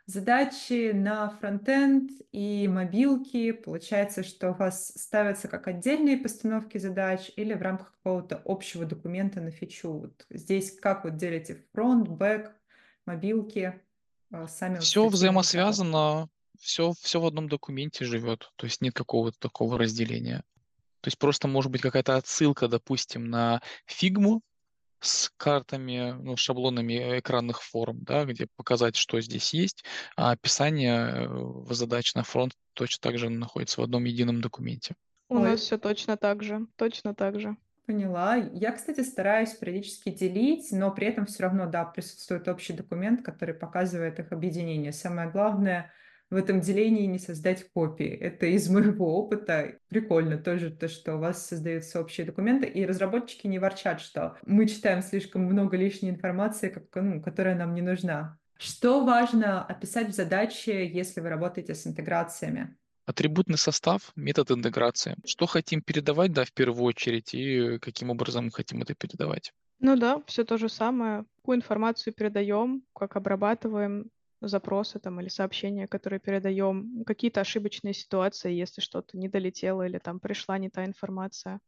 Задачи на фронтенд и мобилки. Получается, что у вас ставятся как отдельные постановки задач или в рамках какого-то общего документа на фичу. Вот здесь как вот делите фронт, бэк, мобилки, а, сами вот Все статьи на заготовку? взаимосвязано, все, все в одном документе живет, то есть нет какого-то такого разделения. То есть просто может быть какая-то отсылка, допустим, на фигму с картами, ну, шаблонами экранных форм, да, где показать, что здесь есть, а описание э, задач на фронт точно так же находится в одном едином документе. У нас Ой, все точно так же, точно так же. поняла. Я, кстати, стараюсь периодически делить, но при этом все равно, да, присутствует общий документ, который показывает их объединение. Самое главное в этом делении не создать копии. Это из моего опыта. Прикольно тоже то, что у вас создаются общие документы, и разработчики не ворчат, что мы читаем слишком много лишней информации, как- ну, которая нам не нужна. Что важно описать в задаче, если вы работаете с интеграциями? Атрибутный состав, метод интеграции. Что хотим передавать, да, в первую очередь, и каким образом мы хотим это передавать. Ну да, все то же самое. Какую информацию передаем, как обрабатываем запросы там или сообщения, которые передаем, какие-то ошибочные ситуации, если что-то не долетело или там пришла не та информация.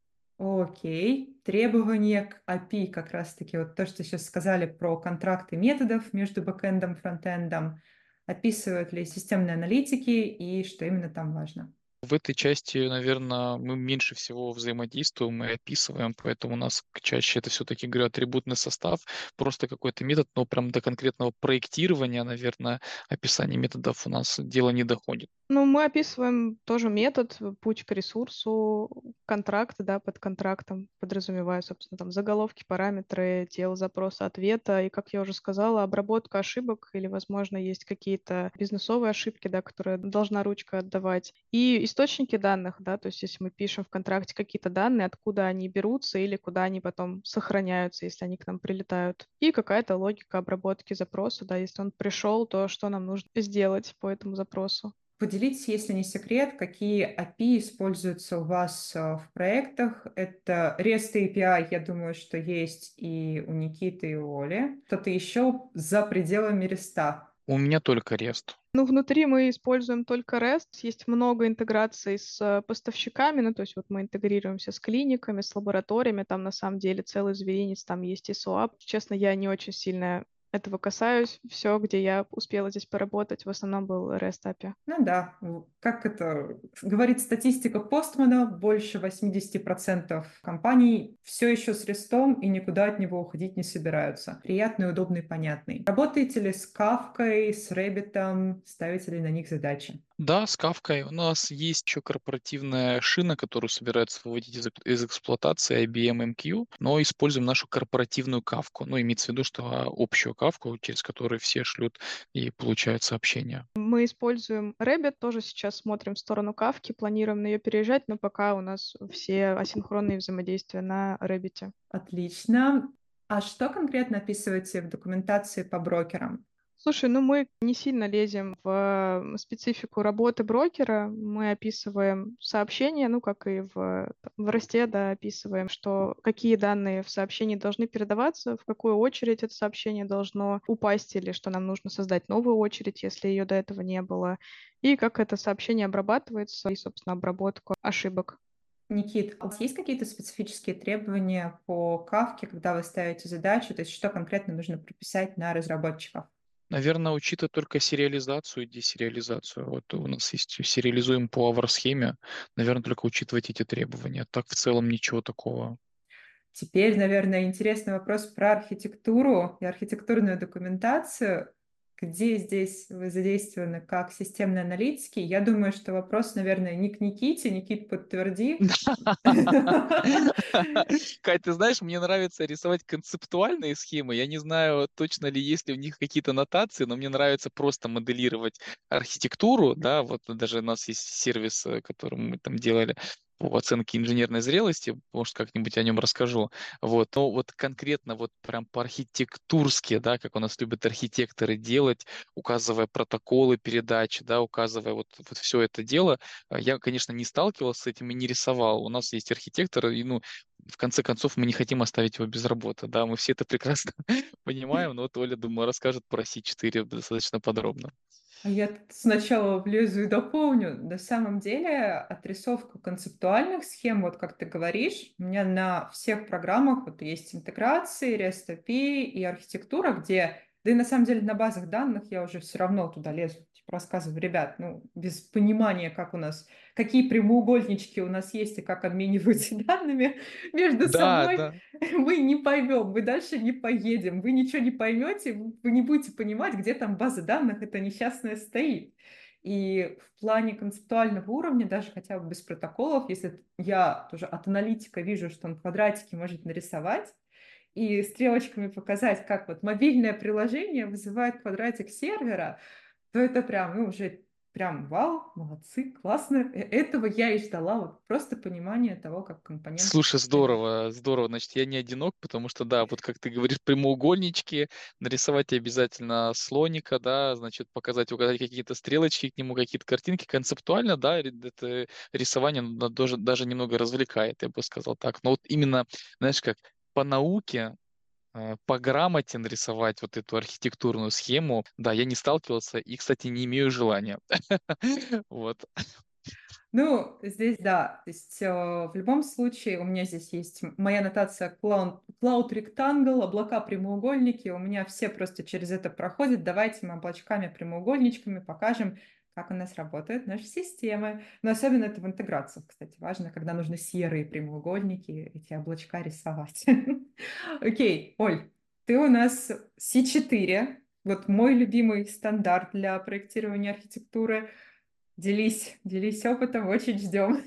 Окей. Требования к A P I, как раз-таки вот то, что сейчас сказали про контракты методов между бэкэндом и фронтендом. Описывают ли системные аналитики и что именно там важно? В этой части, наверное, мы меньше всего взаимодействуем и описываем, поэтому у нас чаще это все-таки, говорю, атрибутный состав, просто какой-то метод, но прям до конкретного проектирования, наверное, описания методов у нас дело не доходит. Ну, мы описываем тоже метод, э, путь к ресурсу, контракт, да, под контрактом подразумевая, собственно, там заголовки, параметры, тело запроса, ответа. И, как я уже сказала, обработка ошибок или, возможно, есть какие-то бизнесовые ошибки, да, которые должна ручка отдавать. И источники данных, да, то есть если мы пишем в контракте какие-то данные, откуда они берутся или куда они потом сохраняются, если они к нам прилетают. И какая-то логика обработки запроса, да, если он пришел, то что нам нужно сделать по этому запросу. Поделитесь, если не секрет, какие A P I используются у вас э, в проектах. Это REST A P I, я думаю, что есть и у Никиты, и у Оли. Что-то еще за пределами реста. У меня только REST. Ну, внутри мы используем только REST. Есть много интеграций с э, поставщиками. Ну, то есть вот мы интегрируемся с клиниками, с лабораториями. Там на самом деле целый зверинец, там есть и SOAP. Честно, я не очень сильно этого касаюсь. Все, где я успела здесь поработать, в основном был REST эй пи ай. Ну да, в- как это говорит статистика Постмана, больше восемьдесят процентов компаний все еще с рестом и никуда от него уходить не собираются. Приятный, удобный, понятный. Работаете ли с Кавкой, с Рэббитом, ставите ли на них задачи? Да, с Кавкой. У нас есть еще корпоративная шина, которую собираются выводить из, эк- из эксплуатации ай би эм эм кью, но используем нашу корпоративную Кавку. Ну, имеется в виду, что а, общую Кавку, через которую все шлют и получают сообщения. Мы используем Rabbit, тоже сейчас смотрим в сторону Кавки, планируем на нее переезжать, но пока у нас все асинхронные взаимодействия на Rabbit. Отлично. А что конкретно описываете в документации по брокерам? Слушай, ну мы не сильно лезем в э, специфику работы брокера. Мы описываем сообщения, ну, как и в, в Росте, да, описываем, что какие данные в сообщении должны передаваться, в какую очередь это сообщение должно упасть, или что нам нужно создать новую очередь, если ее до этого не было, и как это сообщение обрабатывается, и, собственно, обработку ошибок. Никит, а у вас есть какие-то специфические требования по Кавке, когда вы ставите задачу, то есть что конкретно нужно прописать на разработчиков? Наверное, учитывая только сериализацию и десериализацию. Вот у нас есть сериализуем по авар-схеме. Наверное, только учитывать эти требования. Так в целом ничего такого. Теперь, наверное, интересный вопрос про архитектуру и архитектурную документацию. Где здесь вы задействованы как системные аналитики? Я думаю, что вопрос, наверное, не к Никите. Никит, подтверди. Кать, ты знаешь, мне нравится рисовать концептуальные схемы. Я не знаю, точно ли есть ли в них какие-то нотации, но мне нравится просто моделировать архитектуру, да, вот даже у нас есть сервис, э, который мы там делали по оценке инженерной зрелости, может, как-нибудь о нем расскажу. Вот, но вот конкретно вот прям по-архитектурски, да, как у нас любят архитекторы делать, указывая протоколы передачи, да, указывая вот, вот все это дело, а я, конечно, не сталкивался с этим и не рисовал. У нас есть архитектор, и, ну, в конце концов, мы не хотим оставить его без работы. Да, мы все это прекрасно понимаем, но вот Оля, думаю, расскажет про си четыре достаточно подробно. А я тут сначала влезу и дополню. На самом деле отрисовка концептуальных схем, вот как ты говоришь, у меня на всех программах вот есть интеграции, REST эй пи ай и архитектура, где Да и на самом деле на базах данных я уже все равно туда лезу, типа рассказываю, ребят, ну, без понимания, как у нас, какие прямоугольнички у нас есть и как обмениваются данными между Да, собой, да. мы не поймем, мы дальше не поедем, вы ничего не поймете, вы не будете понимать, где там база данных эта несчастная стоит. И в плане концептуального уровня, даже хотя бы без протоколов, если я тоже от аналитика вижу, что он квадратики может нарисовать, и стрелочками показать, как вот мобильное приложение вызывает квадратик сервера, то это прям, ну, уже прям вау, молодцы, классно. Э- Этого я и ждала, вот просто понимание того, как компоненты Слушай, функционируют. здорово, здорово. Значит, я не одинок, потому что, да, вот как ты говоришь, прямоугольнички, нарисовать обязательно слоника, да, значит, показать, указать какие-то стрелочки к нему, какие-то картинки. Концептуально, да, ри- это рисование ну, даже, даже немного развлекает, я бы сказал так. Но вот именно, знаешь, как по науке, э, по грамоте нарисовать вот эту архитектурную схему, да, я не сталкивался и, кстати, не имею желания. Вот. Ну, здесь да, то есть э, в любом случае у меня здесь есть м- моя нотация Cloud, Cloud Rectangle, облака прямоугольники, у меня все просто через это проходят. Давайте мы облачками, прямоугольничками покажем, как у нас работают наши системы. Но особенно это в интеграциях, кстати, важно, когда нужны серые прямоугольники, эти облачка рисовать. Окей, Оль, ты у нас си четыре, вот мой любимый стандарт для проектирования архитектуры. Делись, делись опытом, очень ждем.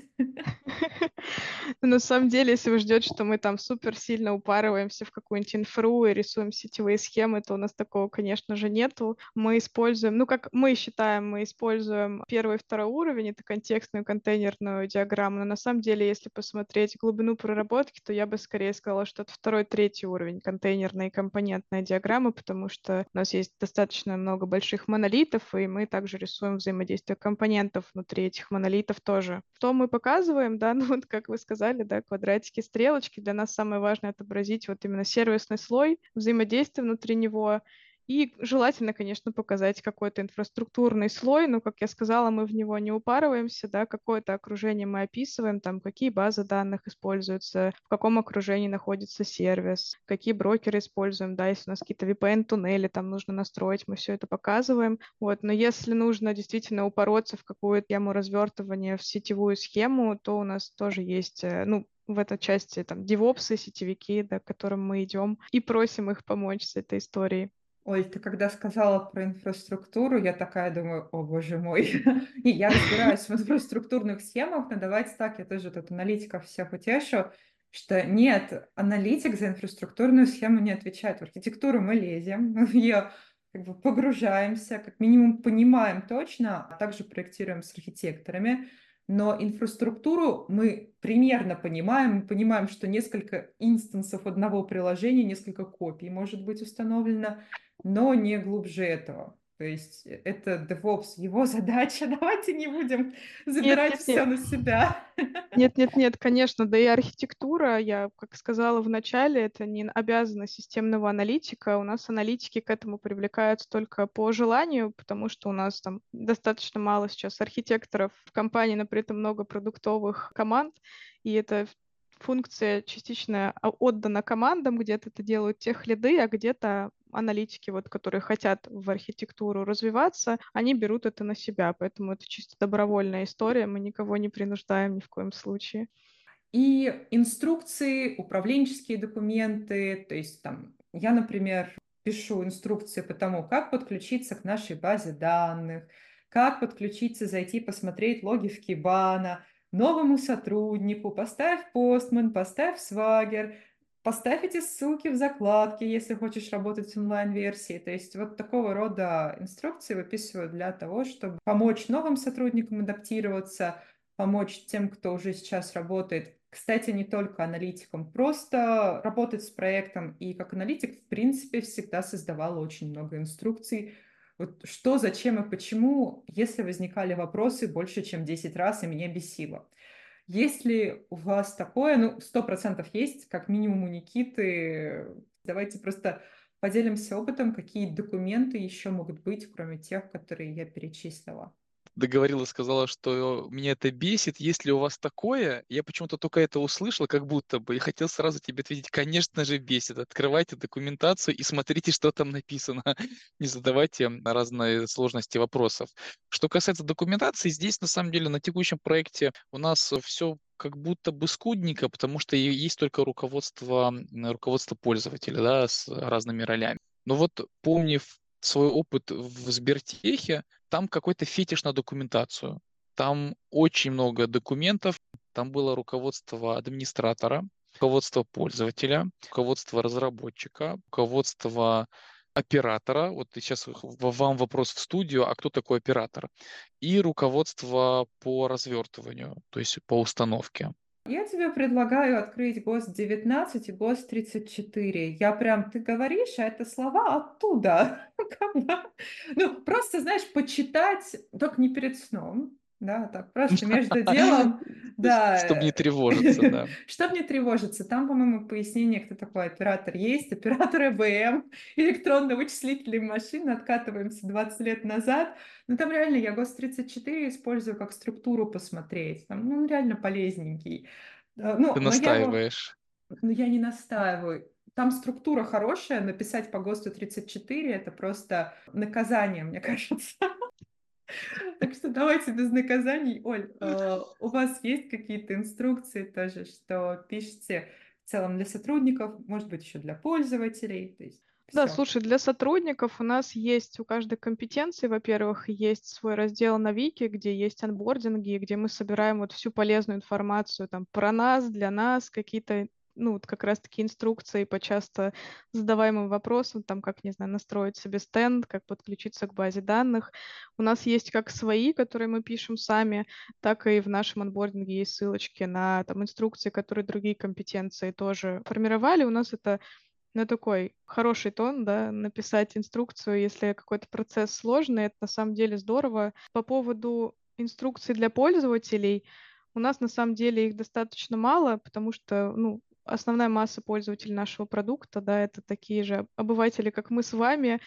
Но на самом деле, если вы ждете, что мы там супер сильно упарываемся в какую-нибудь инфру и рисуем сетевые схемы, то у нас такого, конечно же, нету. Мы используем, ну, как мы считаем, мы используем первый и второй уровень, это контекстную контейнерную диаграмму, но на самом деле, если посмотреть глубину проработки, то я бы скорее сказала, что это второй, третий уровень контейнерная и компонентная диаграмма, потому что у нас есть достаточно много больших монолитов, и мы также рисуем взаимодействие компонентов внутри этих монолитов тоже. Что мы показываем, да, ну вот как вы сказали, да, квадратики, стрелочки. Для нас самое важное отобразить вот именно сервисный слой, взаимодействие внутри него. И желательно, конечно, показать какой-то инфраструктурный слой, но, как я сказала, мы в него не упарываемся, да, какое-то окружение мы описываем, там, какие базы данных используются, в каком окружении находится сервис, какие брокеры используем, да, если у нас какие-то ви пи эн-туннели там нужно настроить, мы все это показываем. Вот, но если нужно действительно упороться в какую-то тему развертывания в сетевую схему, то у нас тоже есть, э, ну, в этой части там девопсы, сетевики, да, к которым мы идем и просим их помочь с этой историей. Оль, ты когда сказала про инфраструктуру, я такая думаю, о боже мой. И я разбираюсь в инфраструктурных схемах, но давайте так, я тоже тут аналитиков всех утешу, что нет, аналитик за инфраструктурную схему не отвечает. В архитектуру мы лезем, мы в ее как бы погружаемся, как минимум понимаем точно, а также проектируем с архитекторами. Но инфраструктуру мы примерно понимаем, мы понимаем, что несколько инстансов одного приложения, несколько копий может быть установлено, но не глубже этого. То есть это DevOps, его задача. Давайте не будем Нет, забирать нет, нет. все на себя. Нет, нет, нет, конечно, да и архитектура, я, как сказала в начале, это не обязанность системного аналитика. У нас аналитики к этому привлекаются только по желанию, потому что у нас там достаточно мало сейчас архитекторов в компании, но при этом много продуктовых команд, и это функция частично а, отдана командам, где-то это делают тех лиды, а где-то аналитики, вот, которые хотят в архитектуру развиваться, они берут это на себя, поэтому это чисто добровольная история, мы никого не принуждаем ни в коем случае. И инструкции, управленческие документы, то есть там я, например, пишу инструкции по тому, как подключиться к нашей базе данных, как подключиться, зайти посмотреть логи в Кибана, новому сотруднику, поставь Postman, поставь Swagger, поставь эти ссылки в закладки, если хочешь работать в онлайн-версии. То есть вот такого рода инструкции выписываю для того, чтобы помочь новым сотрудникам адаптироваться, помочь тем, кто уже сейчас работает. Кстати, не только аналитикам, просто работать с проектом. И как аналитик, в принципе, всегда создавала очень много инструкций. Вот что, зачем и почему, если возникали вопросы больше, чем десять раз, и меня бесило. Есть ли у вас такое? Ну, сто процентов есть, как минимум у Никиты. Давайте просто поделимся опытом, какие документы еще могут быть, кроме тех, которые я перечислила. договорила, сказала, что меня это бесит. Есть ли у вас такое? Я почему-то только это услышал, как будто бы, и хотел сразу тебе ответить, конечно же, бесит. Открывайте документацию и смотрите, что там написано. Не задавайте разные сложности вопросов. Что касается документации, здесь, на самом деле, на текущем проекте у нас все как будто бы скудненько, потому что и есть только руководство, м, руководство пользователя, да, с разными ролями. Но вот помнив свой опыт в Сбертехе, там какой-то фетиш на документацию. Там очень много документов, там было руководство администратора, руководство пользователя, руководство разработчика, руководство оператора. Вот сейчас вам вопрос в студию, а кто такой оператор? И руководство по развертыванию, то есть по установке. Я тебе предлагаю открыть ГОСТ девятнадцать и ГОСТ тридцать четыре. Я прям, ты говоришь, а это слова оттуда. Как бы. Ну, просто, знаешь, почитать, только не перед сном, да, так просто между делом, Чтобы не да, тревожиться, да. чтобы не тревожиться. Там, по-моему, пояснение, кто такой оператор есть, оператор э вэ эм, электронно-вычислительной машины, откатываемся двадцать лет назад. Ну, там реально я ГОСТ тридцать четыре использую как структуру посмотреть. Там, ну, он реально полезненький. Э, Ну, Ты но я его, настаиваешь. но я не настаиваю. Там структура хорошая, написать по ГОСТу тридцать четыре это просто наказание, мне кажется. Так что давайте без наказаний. Оль, э, у вас есть какие-то инструкции тоже, что пишете в целом для сотрудников, может быть, еще для пользователей, то есть Да, все. слушай, для сотрудников у нас есть у каждой компетенции, во-первых, есть свой раздел на Вики, где есть анбординги, где мы собираем вот всю полезную информацию там про нас, для нас, какие-то, ну, вот как раз-таки инструкции по часто задаваемым вопросам, там, как, не знаю, настроить себе стенд, как подключиться к базе данных. У нас есть как свои, которые мы пишем сами, так и в нашем анбординге есть ссылочки на там инструкции, которые другие компетенции тоже формировали. У нас это ну, такой хороший тон, да, написать инструкцию, если какой-то процесс сложный, это на самом деле здорово. По поводу инструкций для пользователей, у нас на самом деле их достаточно мало, потому что, ну, основная масса пользователей нашего продукта, да, это такие же обыватели, как мы с вами,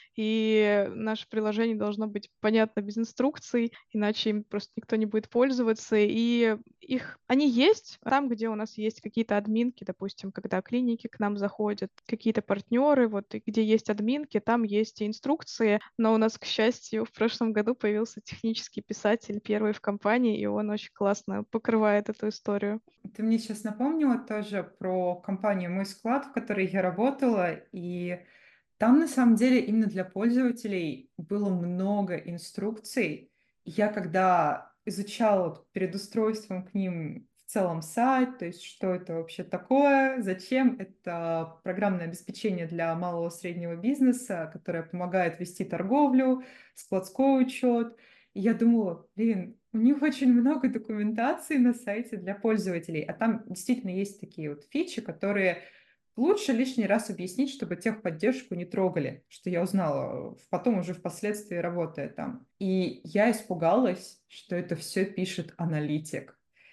и наше приложение должно быть понятно без инструкций, иначе им просто никто не будет пользоваться. И их, они есть там, где у нас есть какие-то админки, допустим, когда клиники к нам заходят, какие-то партнеры, вот и где есть админки, там есть и инструкции, но у нас, к счастью, в прошлом году появился технический писатель, первый в компании, и он очень классно покрывает эту историю. Ты мне сейчас напомнила тоже про компанию «Мой склад», в которой я работала, и там на самом деле именно для пользователей было много инструкций. Я когда изучала вот перед устройством к ним в целом сайт, то есть что это вообще такое, зачем, это программное обеспечение для малого и среднего бизнеса, которое помогает вести торговлю, складской учет. И я думала, блин, у них очень много документации на сайте для пользователей, а там действительно есть такие вот фичи, которые лучше лишний раз объяснить, чтобы техподдержку не трогали, что я узнала потом уже впоследствии, работая там. И я испугалась, что это все пишет аналитик.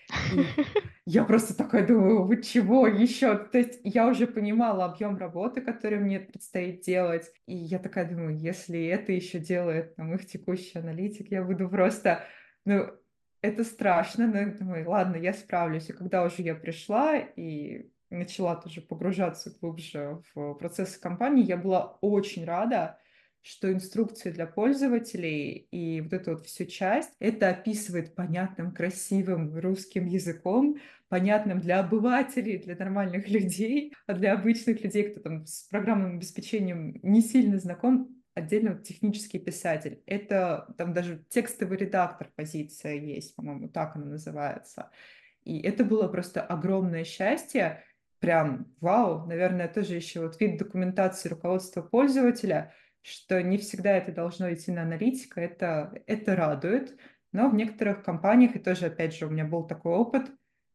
И я просто такая думаю, вы чего еще? То есть я уже понимала объем работы, который мне предстоит делать. И я такая думаю, если это еще делает там, их текущий аналитик, я буду просто... Ну, это страшно, но я думаю, ладно, я справлюсь. И когда уже я пришла и начала тоже погружаться глубже в процессы компании, я была очень рада, что инструкции для пользователей и вот эту вот всю часть, это описывает понятным, красивым русским языком, понятным для обывателей, для нормальных людей, а для обычных людей, кто там с программным обеспечением не сильно знаком, отдельно вот технический писатель. Это там даже текстовый редактор позиция есть, по-моему, так она называется. И это было просто огромное счастье, прям вау, наверное, тоже еще вот вид документации руководства пользователя, что не всегда это должно идти на аналитика, это, это радует, но в некоторых компаниях, и тоже, опять же, у меня был такой опыт,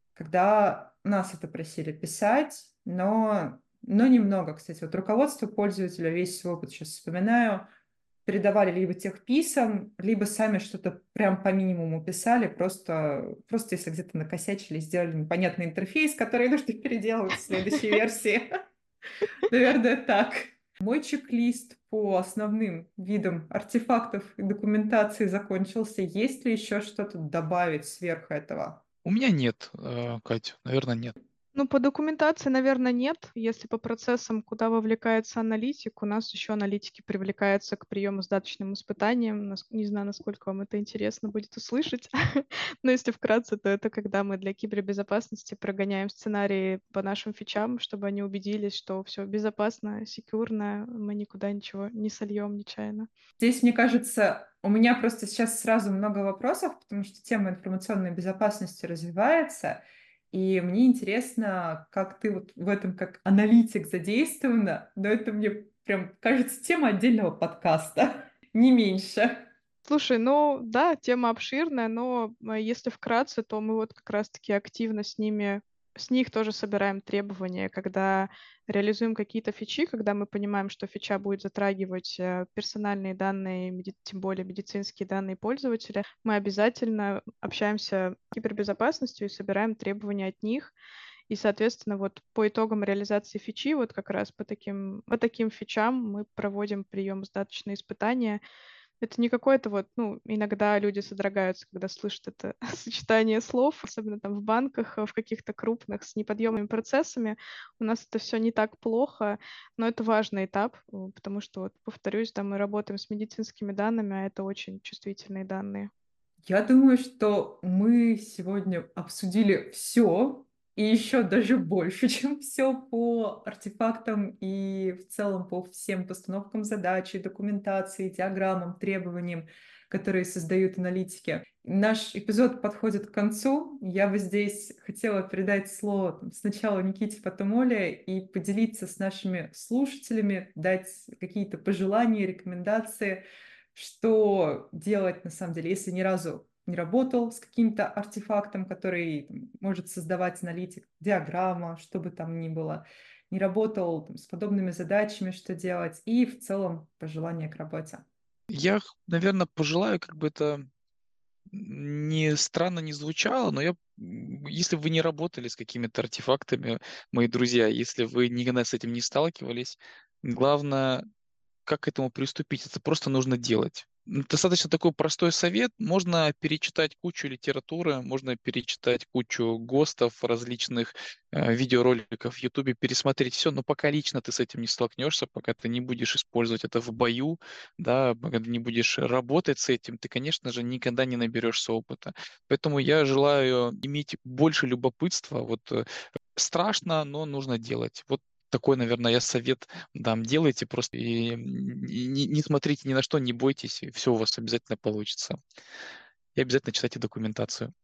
когда нас это просили писать, но, но немного, кстати, вот руководство пользователя, весь свой опыт сейчас вспоминаю, передавали либо техписом, либо сами что-то прям по минимуму писали, просто, просто если где-то накосячили, сделали непонятный интерфейс, который нужно переделывать в следующей версии. Наверное, так. Мой чек-лист по основным видам артефактов и документации закончился. Есть ли еще что-то добавить сверх этого? У меня нет, э, Катя, наверное, нет. Ну, по документации, наверное, нет. Если по процессам, куда вовлекается аналитик, у нас еще аналитики привлекаются к приему сдаточным испытаниям. Нас- Не знаю, насколько вам это интересно будет услышать. Но если вкратце, то это когда мы для кибербезопасности прогоняем сценарии по нашим фичам, чтобы они убедились, что все безопасно, секьюрно, мы никуда ничего не сольем нечаянно. Здесь, мне кажется, у меня просто сейчас сразу много вопросов, потому что тема информационной безопасности развивается, и мне интересно, как ты вот в этом как аналитик задействована, но это мне прям кажется тема отдельного подкаста, не меньше. Слушай, ну да, тема обширная, но э, если вкратце, то мы вот как раз-таки активно с ними, с них тоже собираем требования, когда реализуем какие-то фичи, когда мы понимаем, что фича будет затрагивать э, персональные данные, меди- тем более медицинские данные пользователя, мы обязательно общаемся с кибербезопасностью и собираем требования от них. И, соответственно, вот по итогам реализации фичи, вот как раз по таким, по таким фичам мы проводим прием сдаточные испытания. Это не какое-то вот, ну, иногда люди содрогаются, когда слышат это сочетание слов, особенно там в банках, э, в каких-то крупных с неподъемными процессами. У нас это все не так плохо, но это важный этап, э, потому что, вот, повторюсь, да, мы работаем с медицинскими данными, а это очень чувствительные данные. Я думаю, что мы сегодня обсудили все и еще даже больше, чем все по артефактам и в целом по всем постановкам задач, документации, диаграммам, требованиям, которые создают аналитики. Наш эпизод подходит к концу. Я бы здесь хотела передать слово там, сначала Никите, потом Оле и поделиться с нашими слушателями, дать какие-то пожелания, рекомендации, что делать на самом деле, если ни разу не работал с каким-то артефактом, который там, может создавать аналитик, диаграмма, что бы там ни было, не работал там, с подобными задачами, что делать, и в целом пожелания к работе. Я, наверное, пожелаю, как бы это не странно не звучало, но я, м, если вы не работали с какими-то артефактами, мои друзья, если вы никогда с этим не сталкивались, главное, как к этому приступить? Это просто нужно делать. М, Достаточно такой простой совет. Можно перечитать кучу литературы, можно перечитать кучу ГОСТов, различных э, видеороликов в Ютубе, пересмотреть все, но пока лично ты с этим не столкнешься, пока ты не будешь использовать это в бою, да, пока ты не будешь работать с этим, ты, конечно же, никогда не наберешься опыта. Поэтому я желаю иметь больше любопытства. Вот э, страшно, но нужно делать. Вот такой, наверное, я совет дам. Делайте просто и, и не, не смотрите ни на что, не бойтесь, и все у вас обязательно получится. И обязательно читайте документацию.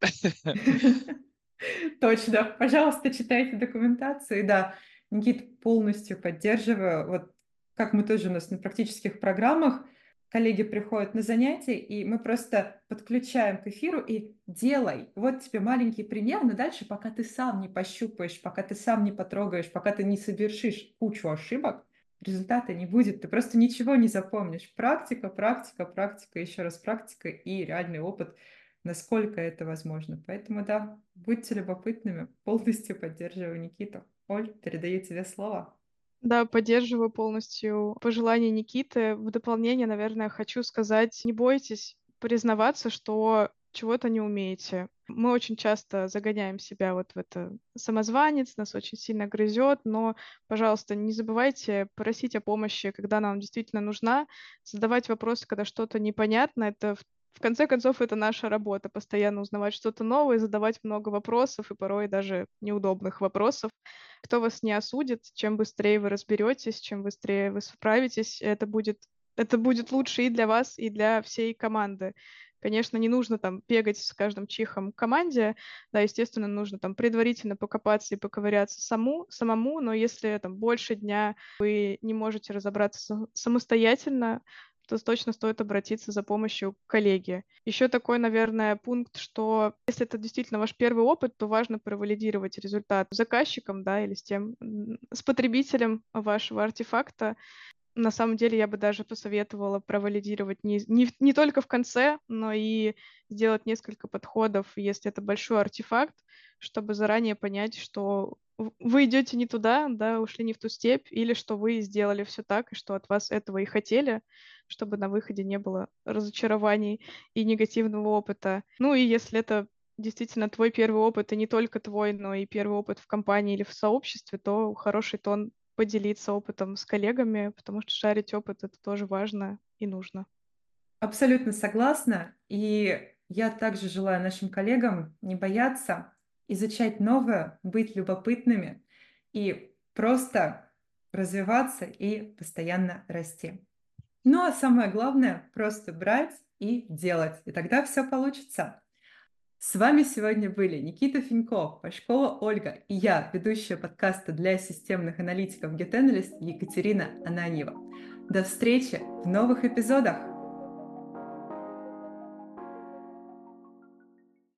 Точно. Пожалуйста, читайте документацию. И да, Никит, полностью поддерживаю. Вот как мы тоже у нас на практических программах, коллеги приходят на занятия, и мы просто подключаем к эфиру и делай. Вот тебе маленький пример, но дальше, пока ты сам не пощупаешь, пока ты сам не потрогаешь, пока ты не совершишь кучу ошибок, результата не будет. Ты просто ничего не запомнишь. Практика, практика, практика, еще раз практика и реальный опыт, насколько это возможно. Поэтому да, будьте любопытными. Полностью поддерживаю Никиту. Оль, передаю тебе слово. Да, поддерживаю полностью пожелания Никиты. В дополнение, наверное, хочу сказать, не бойтесь признаваться, что чего-то не умеете. Мы очень часто загоняем себя вот в это самозванец, нас очень сильно грызет, но, пожалуйста, не забывайте просить о помощи, когда нам действительно нужна, задавать вопросы, когда что-то непонятно. Это в в конце концов, это наша работа, постоянно узнавать что-то новое, задавать много вопросов и порой даже неудобных вопросов. Кто вас не осудит, чем быстрее вы разберетесь, чем быстрее вы справитесь, это будет, это будет лучше и для вас, и для всей команды. Конечно, не нужно там бегать с каждым чихом команде, да, естественно, нужно там предварительно покопаться и поковыряться саму, самому, но если там больше дня вы не можете разобраться самостоятельно, то точно стоит обратиться за помощью к коллеге. Еще такой, наверное, пункт, что если это действительно ваш первый опыт, то важно провалидировать результат с заказчиком, да, или с тем, с потребителем вашего артефакта. На самом деле я бы даже посоветовала провалидировать не, не, не только в конце, но и сделать несколько подходов, если это большой артефакт, чтобы заранее понять, что в- вы идете не туда, да, ушли не в ту степь, или что вы сделали все так, и что от вас этого и хотели, чтобы на выходе не было разочарований и негативного опыта. Ну и если это действительно твой первый опыт, и не только твой, но и первый опыт в компании или в сообществе, то хороший тон поделиться опытом с коллегами, потому что шарить опыт — это тоже важно и нужно. Абсолютно согласна. И я также желаю нашим коллегам не бояться изучать новое, быть любопытными и просто развиваться и постоянно расти. Ну а самое главное — просто брать и делать, и тогда все получится. С вами сегодня были Никита Финьков, Пашкова Ольга и я, ведущая подкаста для системных аналитиков GetAnalyst Екатерина Ананьева. До встречи в новых эпизодах!